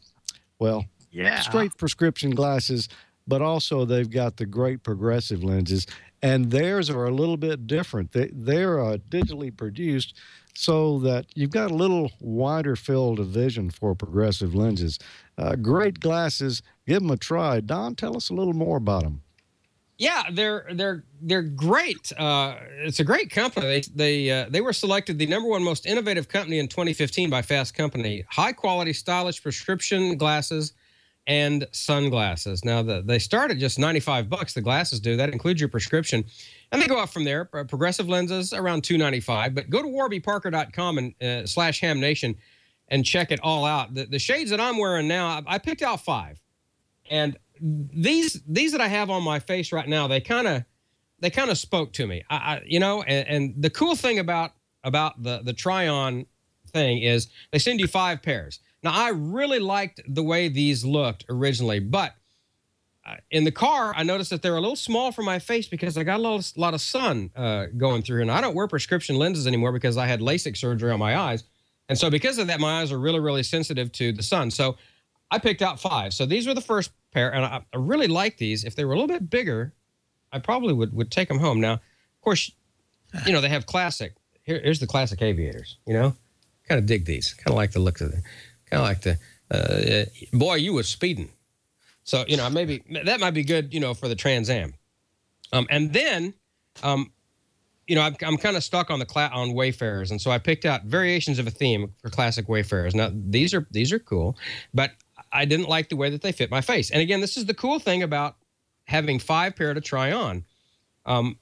straight prescription glasses, but also they've got the great progressive lenses. And theirs are a little bit different. They're digitally produced so that you've got a little wider field of vision for progressive lenses. Great glasses. Give them a try. Don, tell us a little more about them. Yeah, they're great. It's a great company. They were selected the #1 most innovative company in 2015 by Fast Company. High quality, stylish prescription glasses and sunglasses. Now, they start at just $95. The glasses do. That includes your prescription. And they go up from there. Progressive lenses around $295. But go to warbyparker.com and /hamnation and check it all out. The shades that I'm wearing now, I picked out 5. And these that I have on my face right now, they kind of spoke to me. And the cool thing about the try-on thing is they send you 5 pairs. Now, I really liked the way these looked originally, but in the car, I noticed that they're a little small for my face because I got a lot of sun going through. And I don't wear prescription lenses anymore because I had LASIK surgery on my eyes. And so because of that, my eyes are really, really sensitive to the sun. So I picked out 5. So these were the first pair, and I really like these. If they were a little bit bigger, I probably would take them home. Now, of course, they have classic. Here's the classic aviators, kind of dig these. Kind of like the look of them. Kind of like the, boy, you was speeding. So, maybe that might be good, for the Trans Am. And then, I'm kind of stuck on on Wayfarers. And so I picked out variations of a theme for classic Wayfarers. Now, these are cool, but I didn't like the way that they fit my face. And again, this is the cool thing about having 5 pair to try on. And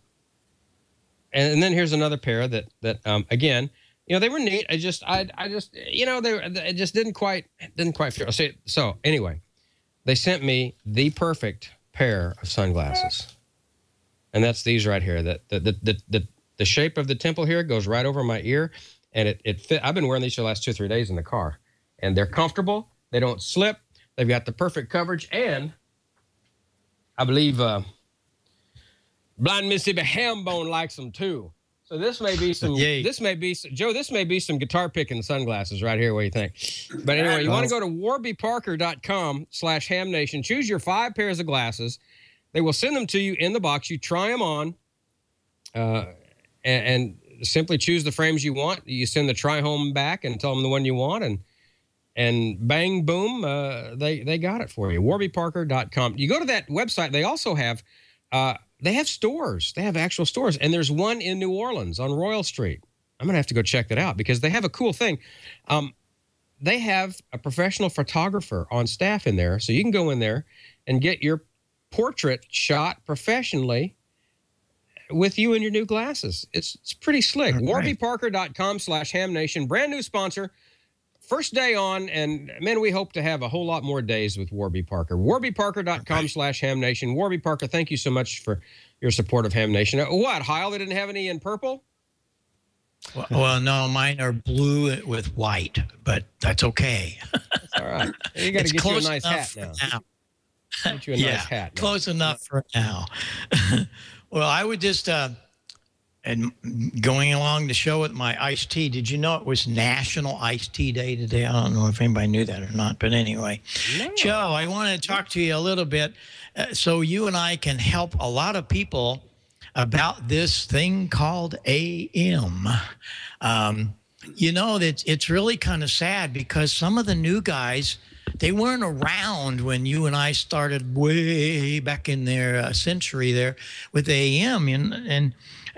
then here's another pair that again, they were neat. It just didn't quite fit. So anyway, they sent me the perfect pair of sunglasses, and that's these right here. The shape of the temple here goes right over my ear, and it fit. I've been wearing these for the last 2 or 3 days in the car, and they're comfortable. They don't slip. They've got the perfect coverage, and I believe Blind Mississippi Hambone likes them too. So this may be some. Joe. This may be some guitar picking sunglasses right here. What do you think? But anyway, you want to go to warbyparker.com /hamnation. Choose your 5 pairs of glasses. They will send them to you in the box. You try them on, and simply choose the frames you want. You send the try home back and tell them the one you want, and bang boom, they got it for you. warbyparker.com. You go to that website. They also have they have stores. They have actual stores. And there's one in New Orleans on Royal Street. I'm going to have to go check that out because they have a cool thing. They have a professional photographer on staff in there. So you can go in there and get your portrait shot professionally with you and your new glasses. It's pretty slick. Right. WarbyParker.com/HamNation. Brand new sponsor. First day on, and man, we hope to have a whole lot more days with Warby Parker. WarbyParker.com/HamNation. Warby Parker, thank you so much for your support of Ham Nation. What, Heil, they didn't have any in purple? Well, no, mine are blue with white, but that's okay. That's all right. You got to get you a nice hat now. Get you a nice hat now. Close enough for now. Well, I would just... And going along the show with my iced tea, did you know it was National Iced Tea Day today? I don't know if anybody knew that or not, but anyway. No. Joe, I want to talk to you a little bit so you and I can help a lot of people about this thing called AM. You know, it's really kind of sad because some of the new guys, they weren't around when you and I started way back in their century there with AM. And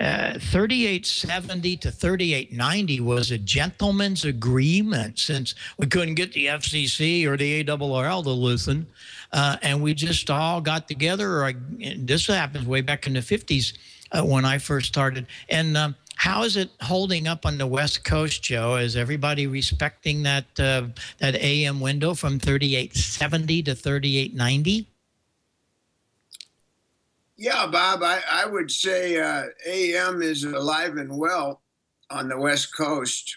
3870 to 3890 was a gentleman's agreement since we couldn't get the FCC or the ARRL to listen. And we just all got together. This happens way back in the 50s when I first started. And how is it holding up on the West Coast, Joe? Is everybody respecting that AM window from 3870 to 3890? Yeah, Bob, I would say AM is alive and well on the West Coast.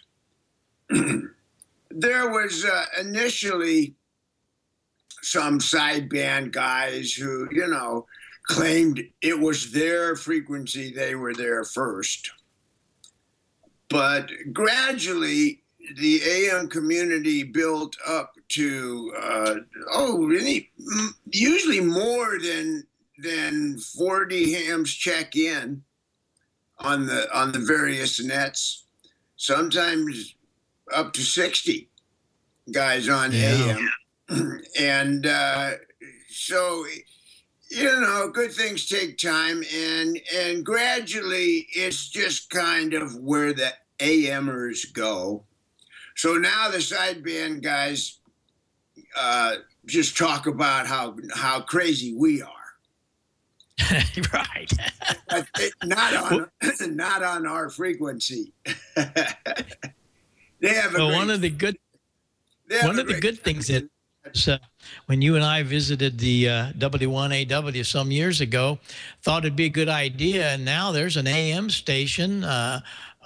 There was initially some sideband guys who, you know, claimed it was their frequency. They were there first. But gradually, the AM community built up to, usually more than 40 hams check in on the various nets, sometimes up to 60 guys on AM. And so, you know, good things take time, and gradually it's just kind of where the AMers go. So now the sideband guys just talk about how crazy we are. Right. But not on our frequency. They have one of the good things that when you and I visited the W1AW some years ago, thought it'd be a good idea, and now there's an AM station at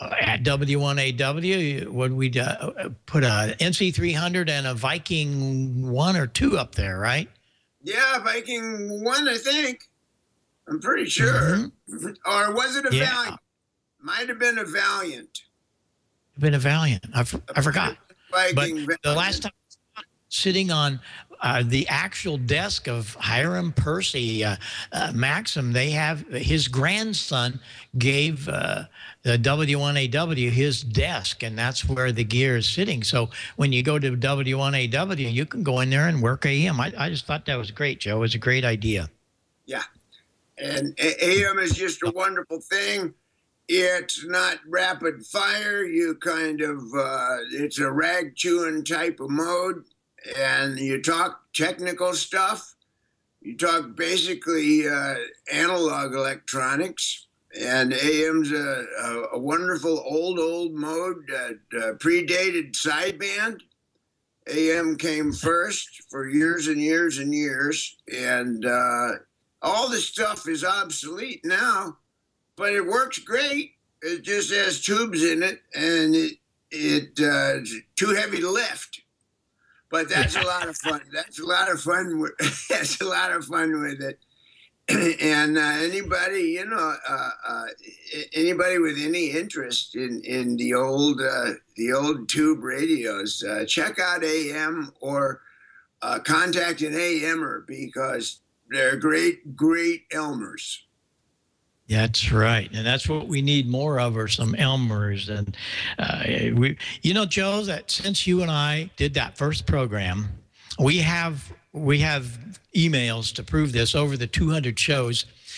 W1AW. Would we put a NC300 and a Viking 1 or 2 up there, right? Yeah, Viking 1, I think. I'm pretty sure. Mm-hmm. Or was it a Valiant? Might have been a Valiant. Been a Valiant. I forgot. Viking but the last time sitting on the actual desk of Hiram Percy, Maxim, they have his grandson gave the W1AW his desk, and that's where the gear is sitting. So when you go to W1AW, you can go in there and work AM. I just thought that was great, Joe. It was a great idea. Yeah. And AM is just a wonderful thing. It's not rapid fire. You kind of, it's a rag chewing type of mode. And you talk technical stuff. You talk basically analog electronics. And AM's a wonderful old mode that predated sideband. AM came first for years and years and years. And all this stuff is obsolete now, but it works great. It just has tubes in it, and it's too heavy to lift. But that's a lot of fun. That's a lot of fun. That's a lot of fun with it. And anybody, you know, anybody with any interest in the old tube radios, check out AM or contact an AMer because they're great Elmers. That's right, and that's what we need more of are some Elmers. And you know, Joe, that since you and I did that first program, we have emails to prove this over the 200 shows.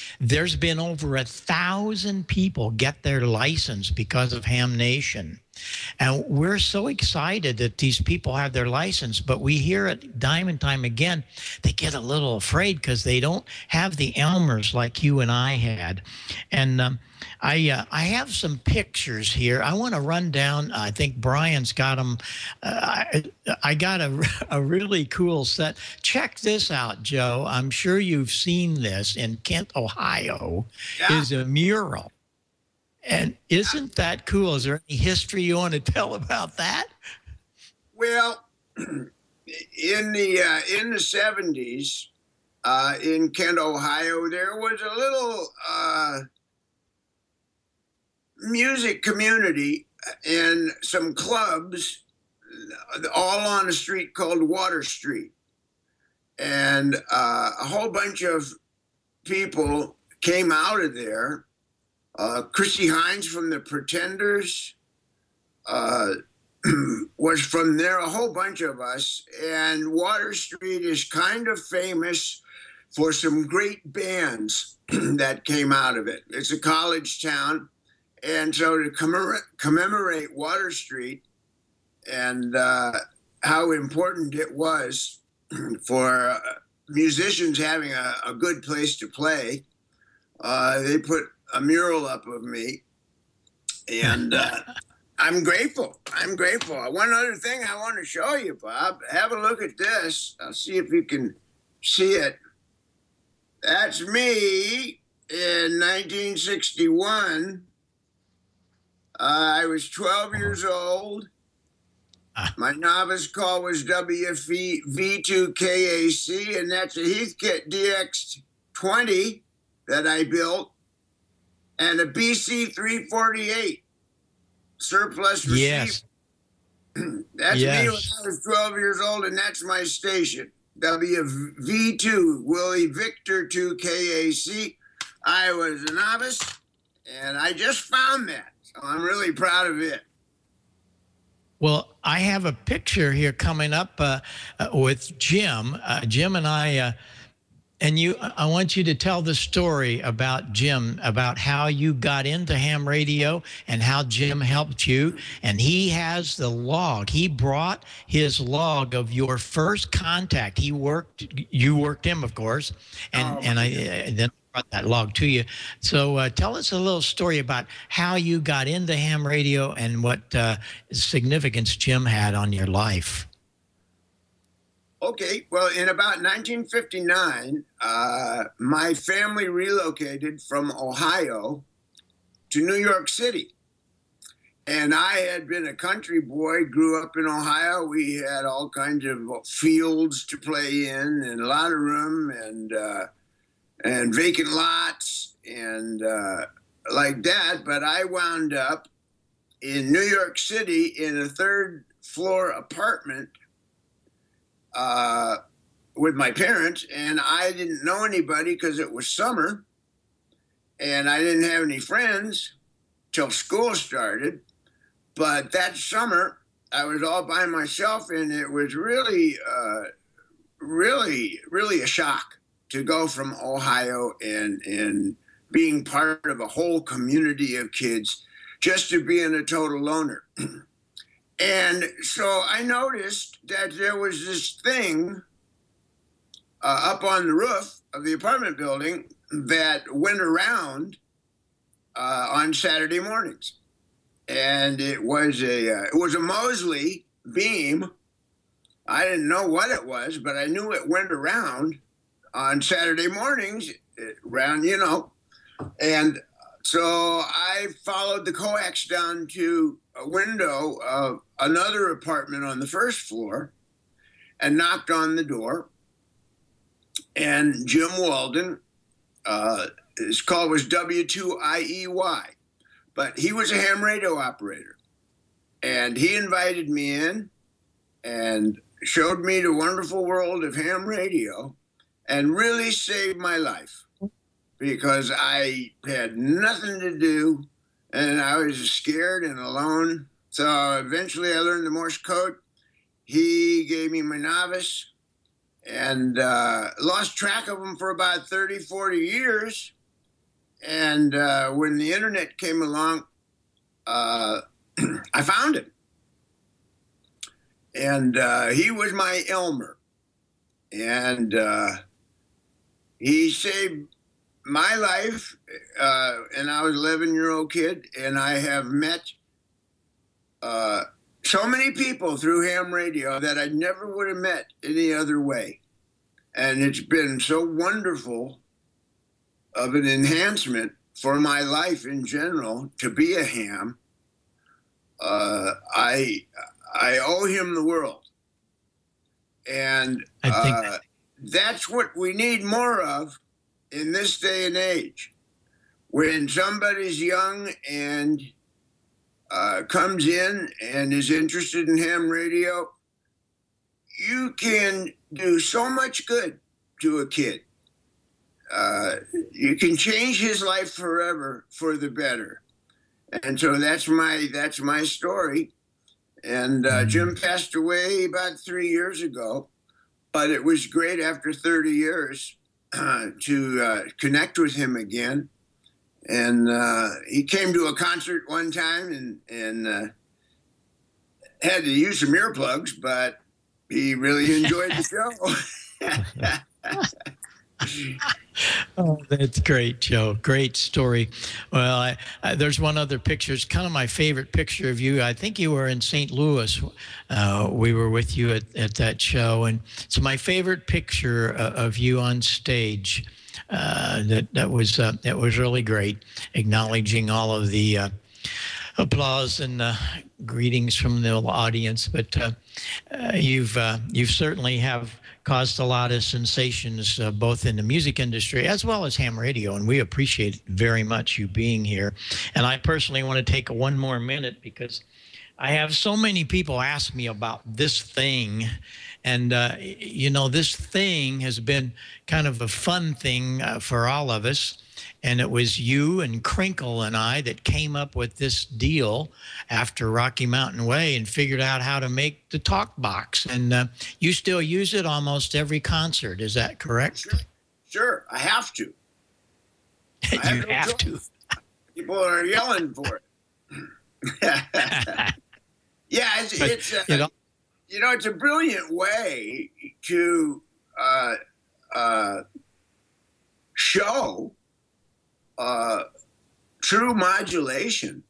There's been over 1,000 people get their license because of Ham Nation. And we're so excited that these people have their license, but we hear it time and time again. They get a little afraid because they don't have the Elmers like you and I had. And I have some pictures here. I want to run down. I think Brian's got them. I got a really cool set. Check this out, Joe. I'm sure you've seen this in Kent, Ohio. Yeah. Is a mural. And isn't that cool? Is there any history you want to tell about that? Well, in the 70s, in Kent, Ohio, there was a little music community and some clubs all on a street called Water Street. And a whole bunch of people came out of there. Chrissie Hynde from the Pretenders was from there, a whole bunch of us. And Water Street is kind of famous for some great bands that came out of it. It's a college town. And so to commemorate Water Street and how important it was for musicians having a good place to play, they put a mural up of me, and I'm grateful. I'm grateful. One other thing I want to show you, Bob. Have a look at this. I'll see if you can see it. That's me in 1961. I was 12 years old. My novice call was W2KAC, and that's a Heathkit DX20 that I built, and a BC 348 surplus receiver. Yes. That's me when I was 12 years old, and that's my station. WV2, Willie Victor 2 KAC. I was a novice, and I just found that. So I'm really proud of it. Well, I have a picture here coming up with Jim. Jim and I... And I want you to tell the story about Jim, about how you got into ham radio and how Jim helped you. And he has the log. He brought his log of your first contact. You worked him, of course, and I then brought that log to you. So tell us a little story about how you got into ham radio and what significance Jim had on your life. Okay, well, in about 1959, my family relocated from Ohio to New York City. And I had been a country boy, grew up in Ohio. We had all kinds of fields to play in and a lot of room and vacant lots and like that. But I wound up in New York City in a third-floor apartment with my parents, and I didn't know anybody because it was summer, and I didn't have any friends till school started. But that summer, I was all by myself, and it was really, really a shock to go from Ohio and being part of a whole community of kids just to being a total loner. And so I noticed that there was this thing up on the roof of the apartment building that went around on Saturday mornings, and it was a Mosley beam. I didn't know what it was, but I knew it went around on Saturday mornings, around, and so I followed the coax down to a window of another apartment on the first floor and knocked on the door. And Jim Walden, his call was W2IEY, but he was a ham radio operator. And he invited me in and showed me the wonderful world of ham radio and really saved my life because I had nothing to do and I was scared and alone. So eventually I learned the Morse code. He gave me my novice and lost track of him for about 30, 40 years. And when the internet came along, I found him. And he was my Elmer. And he saved my life. And I was an 11-year-old kid. And I have met so many people through ham radio that I never would have met any other way. And it's been so wonderful of an enhancement for my life in general to be a ham. I owe him the world. And I think that's what we need more of in this day and age. When somebody's young and comes in and is interested in ham radio, you can do so much good to a kid. You can change his life forever for the better. And so that's my story. And Jim passed away about 3 years ago, but it was great after 30 years to connect with him again. And he came to a concert one time and had to use some earplugs, but he really enjoyed the show. Oh, that's great, Joe. Great story. Well, there's one other picture. It's kind of my favorite picture of you. I think you were in St. Louis. We were with you at that show, and it's my favorite picture of you on stage. That was really great, acknowledging all of the applause and greetings from the audience. But you've certainly have caused a lot of sensations, both in the music industry as well as ham radio, and we appreciate very much you being here. And I personally want to take one more minute because I have so many people ask me about this thing. And, this thing has been kind of a fun thing for all of us. And it was you and Crinkle and I that came up with this deal after Rocky Mountain Way and figured out how to make the talk box. And you still use it almost every concert. Is that correct? Sure. I have to. You have to. People are yelling for it. Yeah, it's a brilliant way to show true modulation.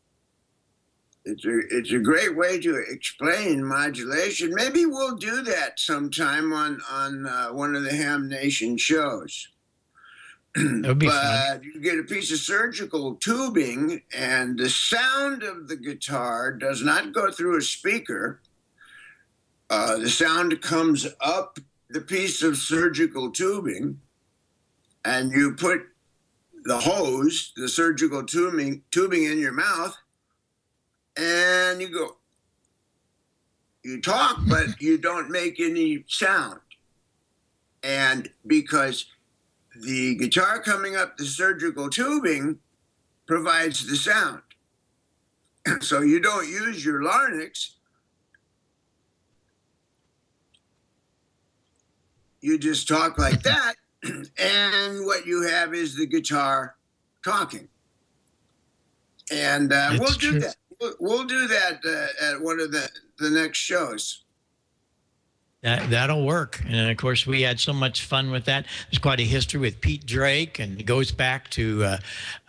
It's a great way to explain modulation. Maybe we'll do that sometime on one of the Ham Nation shows. That'd be fun. You get a piece of surgical tubing, and the sound of the guitar does not go through a speaker. The sound comes up the piece of surgical tubing, and you put the hose, the surgical tubing in your mouth, and you go. You talk, but you don't make any sound. And because the guitar coming up the surgical tubing provides the sound. So you don't use your larynx. You just talk like that, and what you have is the guitar talking. And we'll do that. We'll do that at one of the next shows. That'll work. And, of course, we had so much fun with that. There's quite a history with Pete Drake, and it goes back to,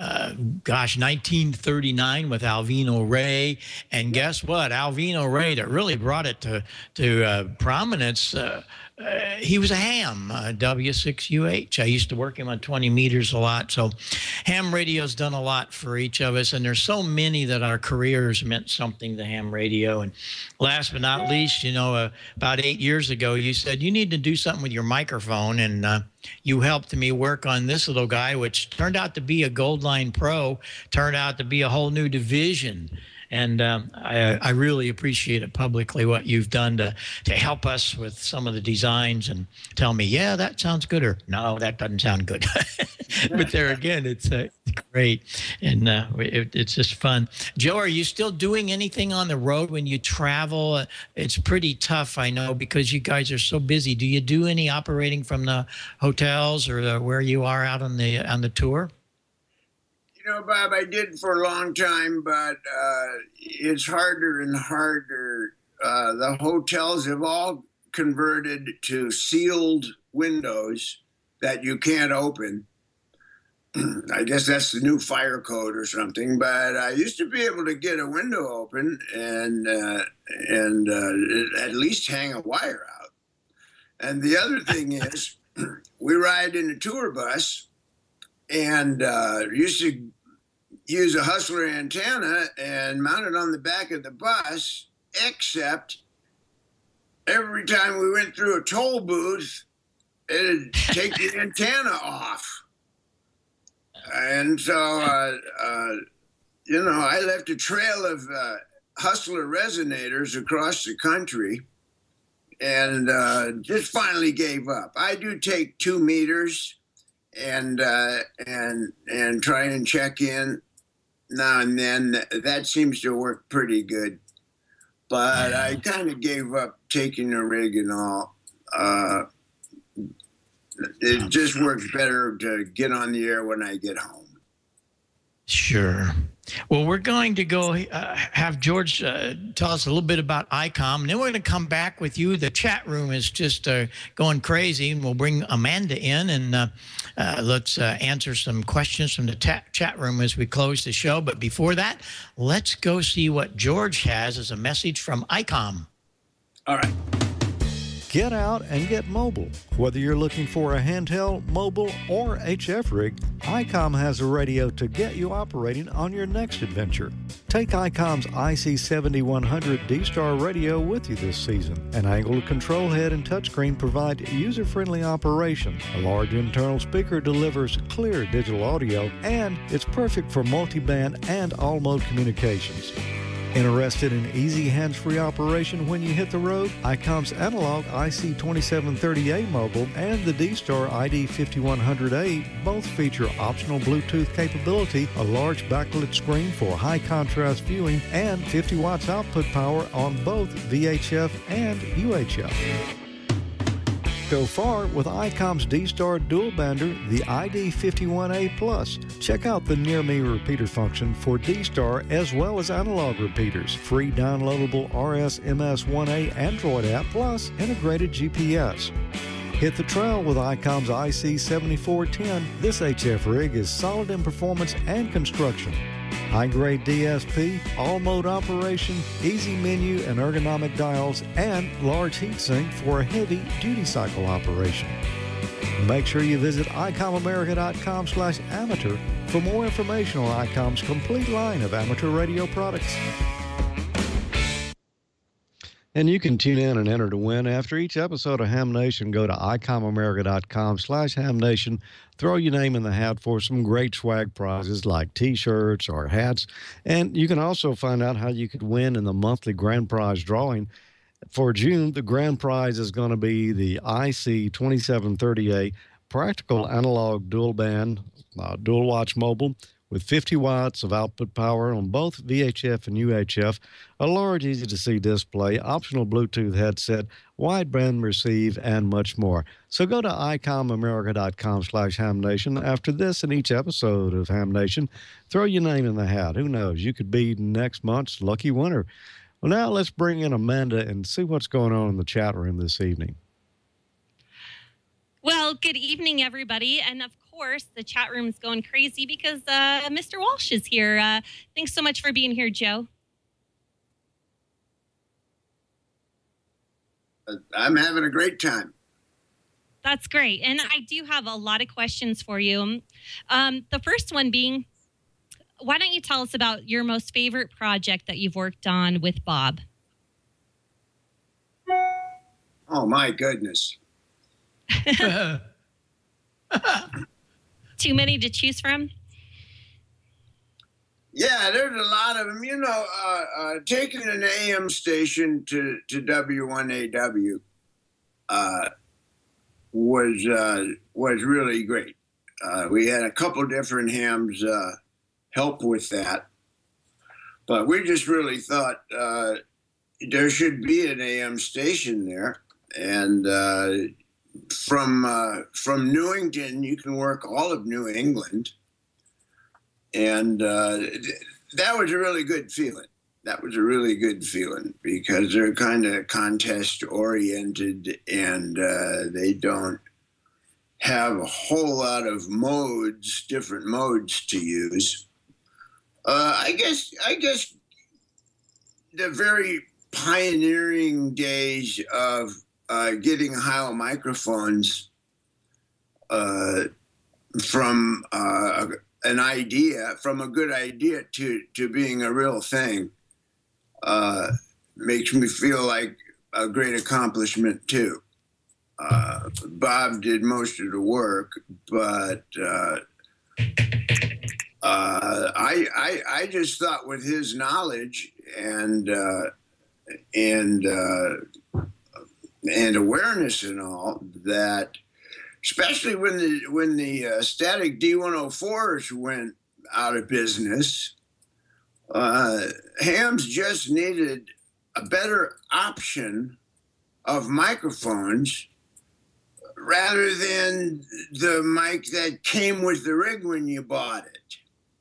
1939 with Alvino Ray. And guess what? Alvino Ray, that really brought it to prominence, he was a ham, W6UH. I used to work him on 20 meters a lot. So ham radio's done a lot for each of us. And there's so many that our careers meant something to ham radio. And last but not least, about 8 years ago, you said you need to do something with your microphone. And you helped me work on this little guy, which turned out to be a Goldline Pro, turned out to be a whole new division. And I really appreciate it publicly what you've done to help us with some of the designs and tell me, yeah, that sounds good, or no, that doesn't sound good. But there again, it's great, and it's just fun. Joe, are you still doing anything on the road when you travel? It's pretty tough, I know, because you guys are so busy. Do you do any operating from the hotels or where you are out on the tour? Bob, I did for a long time, but it's harder and harder. The hotels have all converted to sealed windows that you can't open. I guess that's the new fire code or something. But I used to be able to get a window open and at least hang a wire out. And the other thing is, we ride in a tour bus, and used to use a Hustler antenna and mount it on the back of the bus, except every time we went through a toll booth, it'd take the antenna off. And so, I left a trail of Hustler resonators across the country, and just finally gave up. I do take 2 meters and try and check in now and then. That seems to work pretty good. But I kind of gave up taking a rig and all. It just works better to get on the air when I get home. Sure. Well, we're going to go have George tell us a little bit about ICOM, and then we're going to come back with you. The chat room is just going crazy, and we'll bring Amanda in, and let's answer some questions from the chat room as we close the show. But before that, let's go see what George has as a message from ICOM. All right. Get out and get mobile. Whether you're looking for a handheld, mobile, or HF rig, ICOM has a radio to get you operating on your next adventure. Take ICOM's IC7100 D-Star radio with you this season. An angled control head and touchscreen provide user-friendly operation. A large internal speaker delivers clear digital audio, and it's perfect for multi-band and all-mode communications. Interested in easy hands-free operation when you hit the road? ICOM's analog IC2730A mobile and the D-Star ID5100A both feature optional Bluetooth capability, a large backlit screen for high-contrast viewing, and 50 watts output power on both VHF and UHF. Go far with ICOM's D-Star dual bander, the ID51A+. Check out the Near Me repeater function for D-Star as well as analog repeaters, free downloadable RS-MS1A Android app, plus integrated GPS. Hit the trail with ICOM's IC7410. This HF rig is solid in performance and construction. High-grade DSP, all-mode operation, easy menu and ergonomic dials, and large heatsink for a heavy duty cycle operation. Make sure you visit ICOMAmerica.com/amateur for more information on ICOM's complete line of amateur radio products. And you can tune in and enter to win. After each episode of Ham Nation, go to ICOMAmerica.com/HamNation. Throw your name in the hat for some great swag prizes like T-shirts or hats. And you can also find out how you could win in the monthly grand prize drawing. For June, the grand prize is going to be the IC2730A practical analog dual band, dual watch mobile, with 50 watts of output power on both VHF and UHF, a large, easy-to-see display, optional Bluetooth headset, wideband receive, and much more. So go to ICOMAmerica.com/HamNation. After this and each episode of Ham Nation, throw your name in the hat. Who knows? You could be next month's lucky winner. Well, now let's bring in Amanda and see what's going on in the chat room this evening. Well, good evening, everybody. And of course, the chat room is going crazy because Mr. Walsh is here. Thanks so much for being here, Joe. I'm having a great time. That's great. And I do have a lot of questions for you. The first one being, why don't you tell us about your most favorite project that you've worked on with Bob? Oh, my goodness. Too many to choose from? Yeah, there's a lot of them. You know, taking an AM station to W1AW was really great. We had a couple different hams help with that, but we just really thought there should be an AM station there, and from Newington, you can work all of New England. and that was a really good feeling. That was a really good feeling because they're kind of contest oriented, and they don't have a whole lot of different modes to use. I guess the very pioneering days of getting Heil microphones from a good idea to being a real thing makes me feel like a great accomplishment too. Bob did most of the work, but I just thought with his knowledge and awareness and all that, especially when the static D104s went out of business, hams just needed a better option of microphones rather than the mic that came with the rig when you bought it.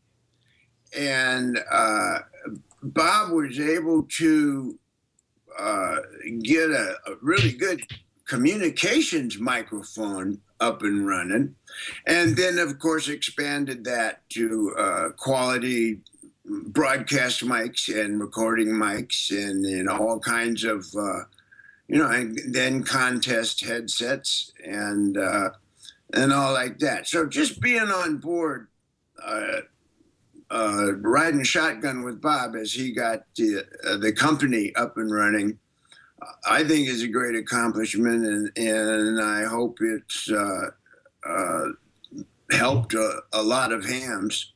And Bob was able to get a really good communications microphone up and running, and then of course expanded that to quality broadcast mics and recording mics and all kinds of and then contest headsets and all like that. So just being on board, riding shotgun with Bob as he got the company up and running, I think is a great accomplishment, and I hope it's helped a lot of hams,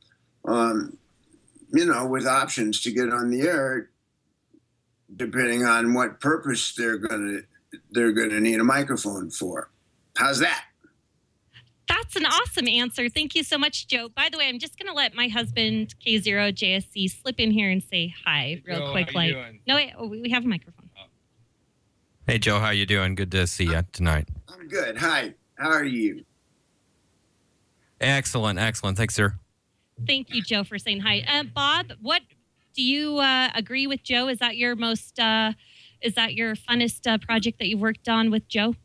with options to get on the air, depending on what purpose they're gonna need a microphone for. How's that? That's an awesome answer. Thank you so much, Joe. By the way, I'm just going to let my husband, K0JSC, slip in here and say hi real quick. How you doing? No, wait, we have a microphone. Hey, Joe, how you doing? Good to see you tonight. I'm good. Hi. How are you? Excellent. Thanks, sir. Thank you, Joe, for saying hi. Bob, what do you agree with Joe? Is that your funnest project that you've worked on with Joe?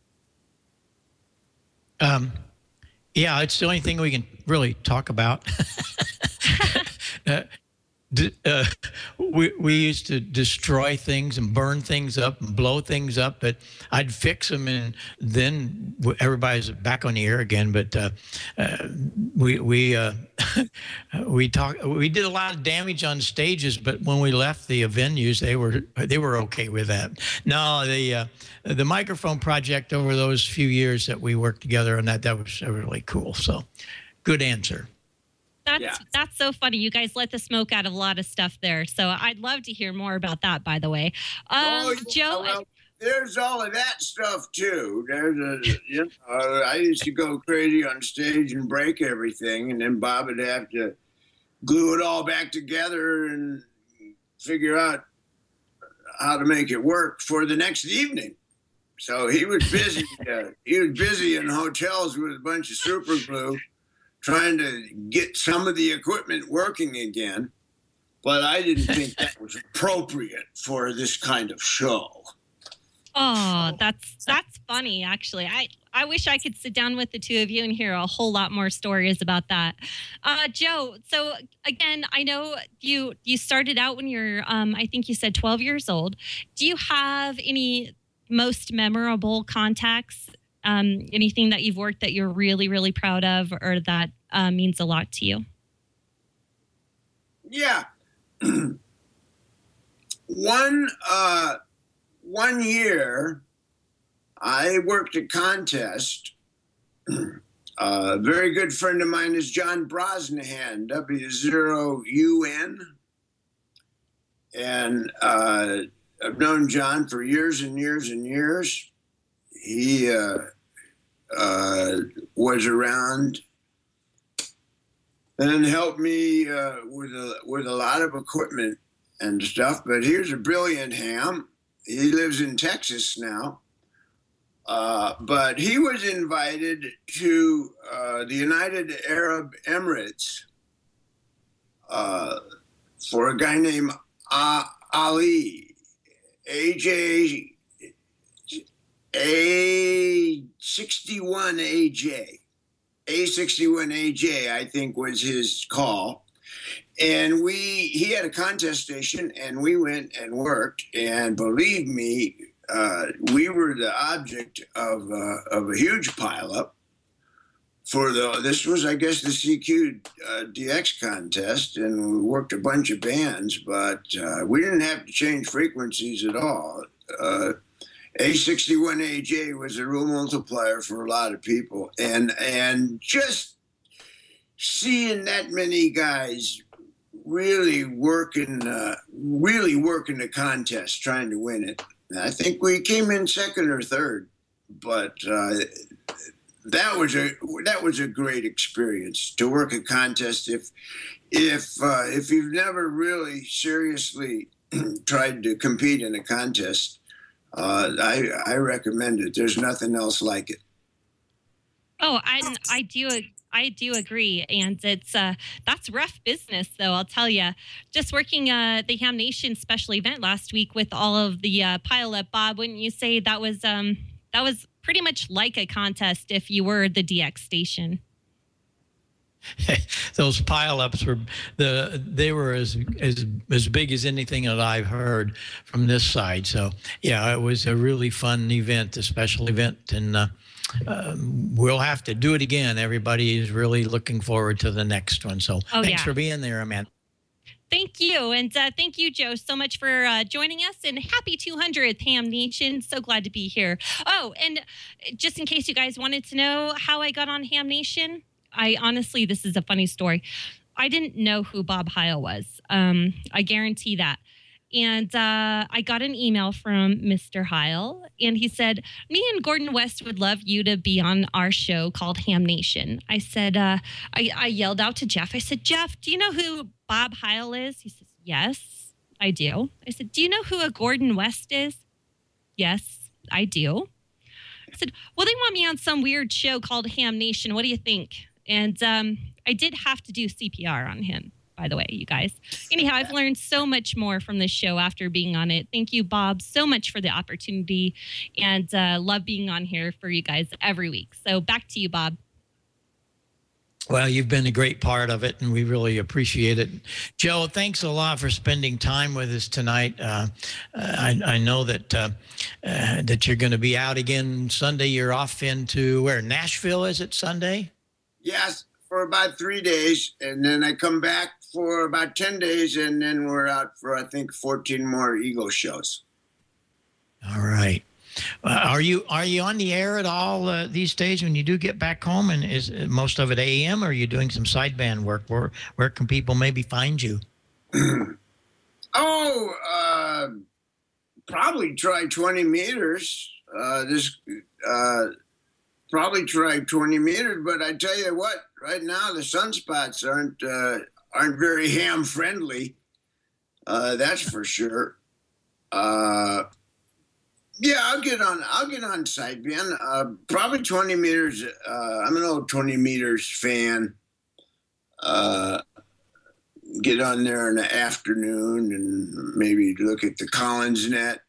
Yeah, it's the only thing we can really talk about. We used to destroy things and burn things up and blow things up, but I'd fix them, and then everybody's back on the air again. But we did a lot of damage on stages, but when we left the venues, they were okay with that. No, the microphone project over those few years that we worked together on that was really cool. So, good answer. That's so funny. You guys let the smoke out of a lot of stuff there. So I'd love to hear more about that, by the way. Joe. Well, there's all of that stuff too. I used to go crazy on stage and break everything, and then Bob would have to glue it all back together and figure out how to make it work for the next evening. So he was busy. He was busy in hotels with a bunch of super glue, trying to get some of the equipment working again, but I didn't think that was appropriate for this kind of show. Oh, that's funny, actually. I wish I could sit down with the two of you and hear a whole lot more stories about that. Joe, so again, I know you started out when you're, I think you said 12 years old. Do you have any most memorable contacts? Anything that you've worked that you're really, really proud of, or that means a lot to you? Yeah. One year, I worked a contest. A very good friend of mine is John Brosnahan, W0UN. And I've known John for years and years and years. He was around and helped me with a lot of equipment and stuff. But here's a brilliant ham. He lives in Texas now. But he was invited to the United Arab Emirates for a guy named Ali, A61AJ. A61AJ, I think, was his call. And he had a contest station, and we went and worked. And believe me, we were the object of a huge pileup this was, I guess, the CQ DX contest, and we worked a bunch of bands, but we didn't have to change frequencies at all. A61AJ was a real multiplier for a lot of people, and just seeing that many guys really working the contest, trying to win it. I think we came in second or third, but that was a great experience to work a contest. If you've never really seriously tried to compete in a contest, I recommend it. There's nothing else like it. Oh, I do agree, and it's that's rough business, though. I'll tell you. Just working the Ham Nation special event last week with all of the pileup, Bob. Wouldn't you say that was pretty much like a contest if you were the DX station? Those pileups were as big as anything that I've heard from this side. So yeah, it was a really fun event, a special event, and we'll have to do it again. Everybody is really looking forward to the next one. So thanks for being there, Amanda. Thank you. And thank you, Joe, so much for joining us. And happy 200th, Ham Nation. So glad to be here. Oh, and just in case you guys wanted to know how I got on Ham Nation, honestly, this is a funny story. I didn't know who Bob Heil was. I guarantee that. And I got an email from Mr. Heil, and he said, me and Gordon West would love you to be on our show called Ham Nation. I said, I yelled out to Jeff. I said, Jeff, do you know who Bob Heil is? He says, yes, I do. I said, do you know who a Gordon West is? Yes, I do. I said, well, they want me on some weird show called Ham Nation. What do you think? And I did have to do CPR on him, by the way, you guys. Anyhow, I've learned so much more from this show after being on it. Thank you, Bob, so much for the opportunity, and love being on here for you guys every week. So back to you, Bob. Well, you've been a great part of it, and we really appreciate it. Joe, thanks a lot for spending time with us tonight. I know that you're going to be out again Sunday. You're off into where? Nashville, is it Sunday? Yes, for about 3 days, and then I come back for about 10 days, and then we're out for, I think, 14 more Eagle shows. All right. Are you on the air at all these days when you do get back home? And is most of it AM, or are you doing some sideband work? Where can people maybe find you? Probably try 20 meters. Probably try 20 meters, but I tell you what, right now the sunspots aren't very ham friendly. That's for sure. Yeah, I'll get on sideband. Probably 20 meters. I'm an old 20 meters fan. Get on there in the afternoon and maybe look at the Collins net.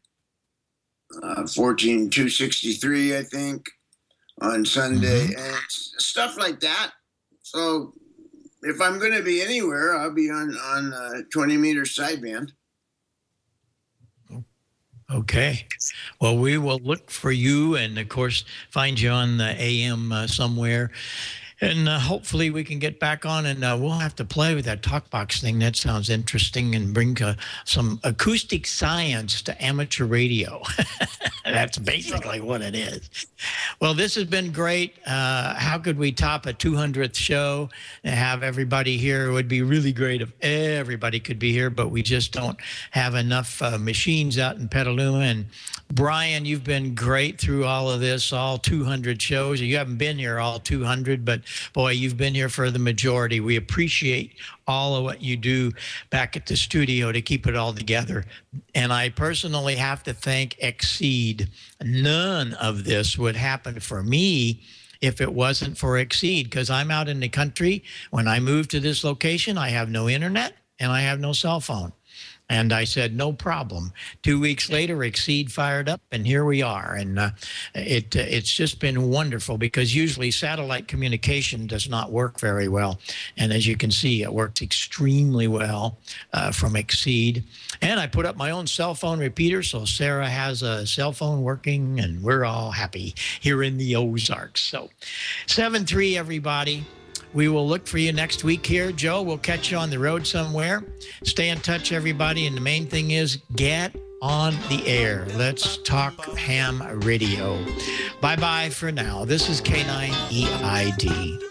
14263, I think, on Sunday, and stuff like that. So if I'm going to be anywhere, I'll be on 20 meter sideband. Okay. Well, we will look for you and, of course, find you on the AM somewhere. And hopefully we can get back on, and we'll have to play with that TalkBox thing. That sounds interesting, and bring some acoustic science to amateur radio. That's basically what it is. Well, this has been great. How could we top a 200th show and have everybody here? It would be really great if everybody could be here, but we just don't have enough machines out in Petaluma. And Brian, you've been great through all of this, all 200 shows. You haven't been here all 200, but boy, you've been here for the majority. We appreciate all of what you do back at the studio to keep it all together. And I personally have to thank Exceed. None of this would happen for me if it wasn't for Exceed, because I'm out in the country. When I moved to this location, I have no internet and I have no cell phone. And I said, no problem. 2 weeks later, Exceed fired up, and here we are. And it's just been wonderful, because usually satellite communication does not work very well. And as you can see, it works extremely well from Exceed. And I put up my own cell phone repeater, so Sarah has a cell phone working, and we're all happy here in the Ozarks. So 7-3, everybody. We will look for you next week here. Joe, we'll catch you on the road somewhere. Stay in touch, everybody. And the main thing is get on the air. Let's talk ham radio. Bye-bye for now. This is K9EID.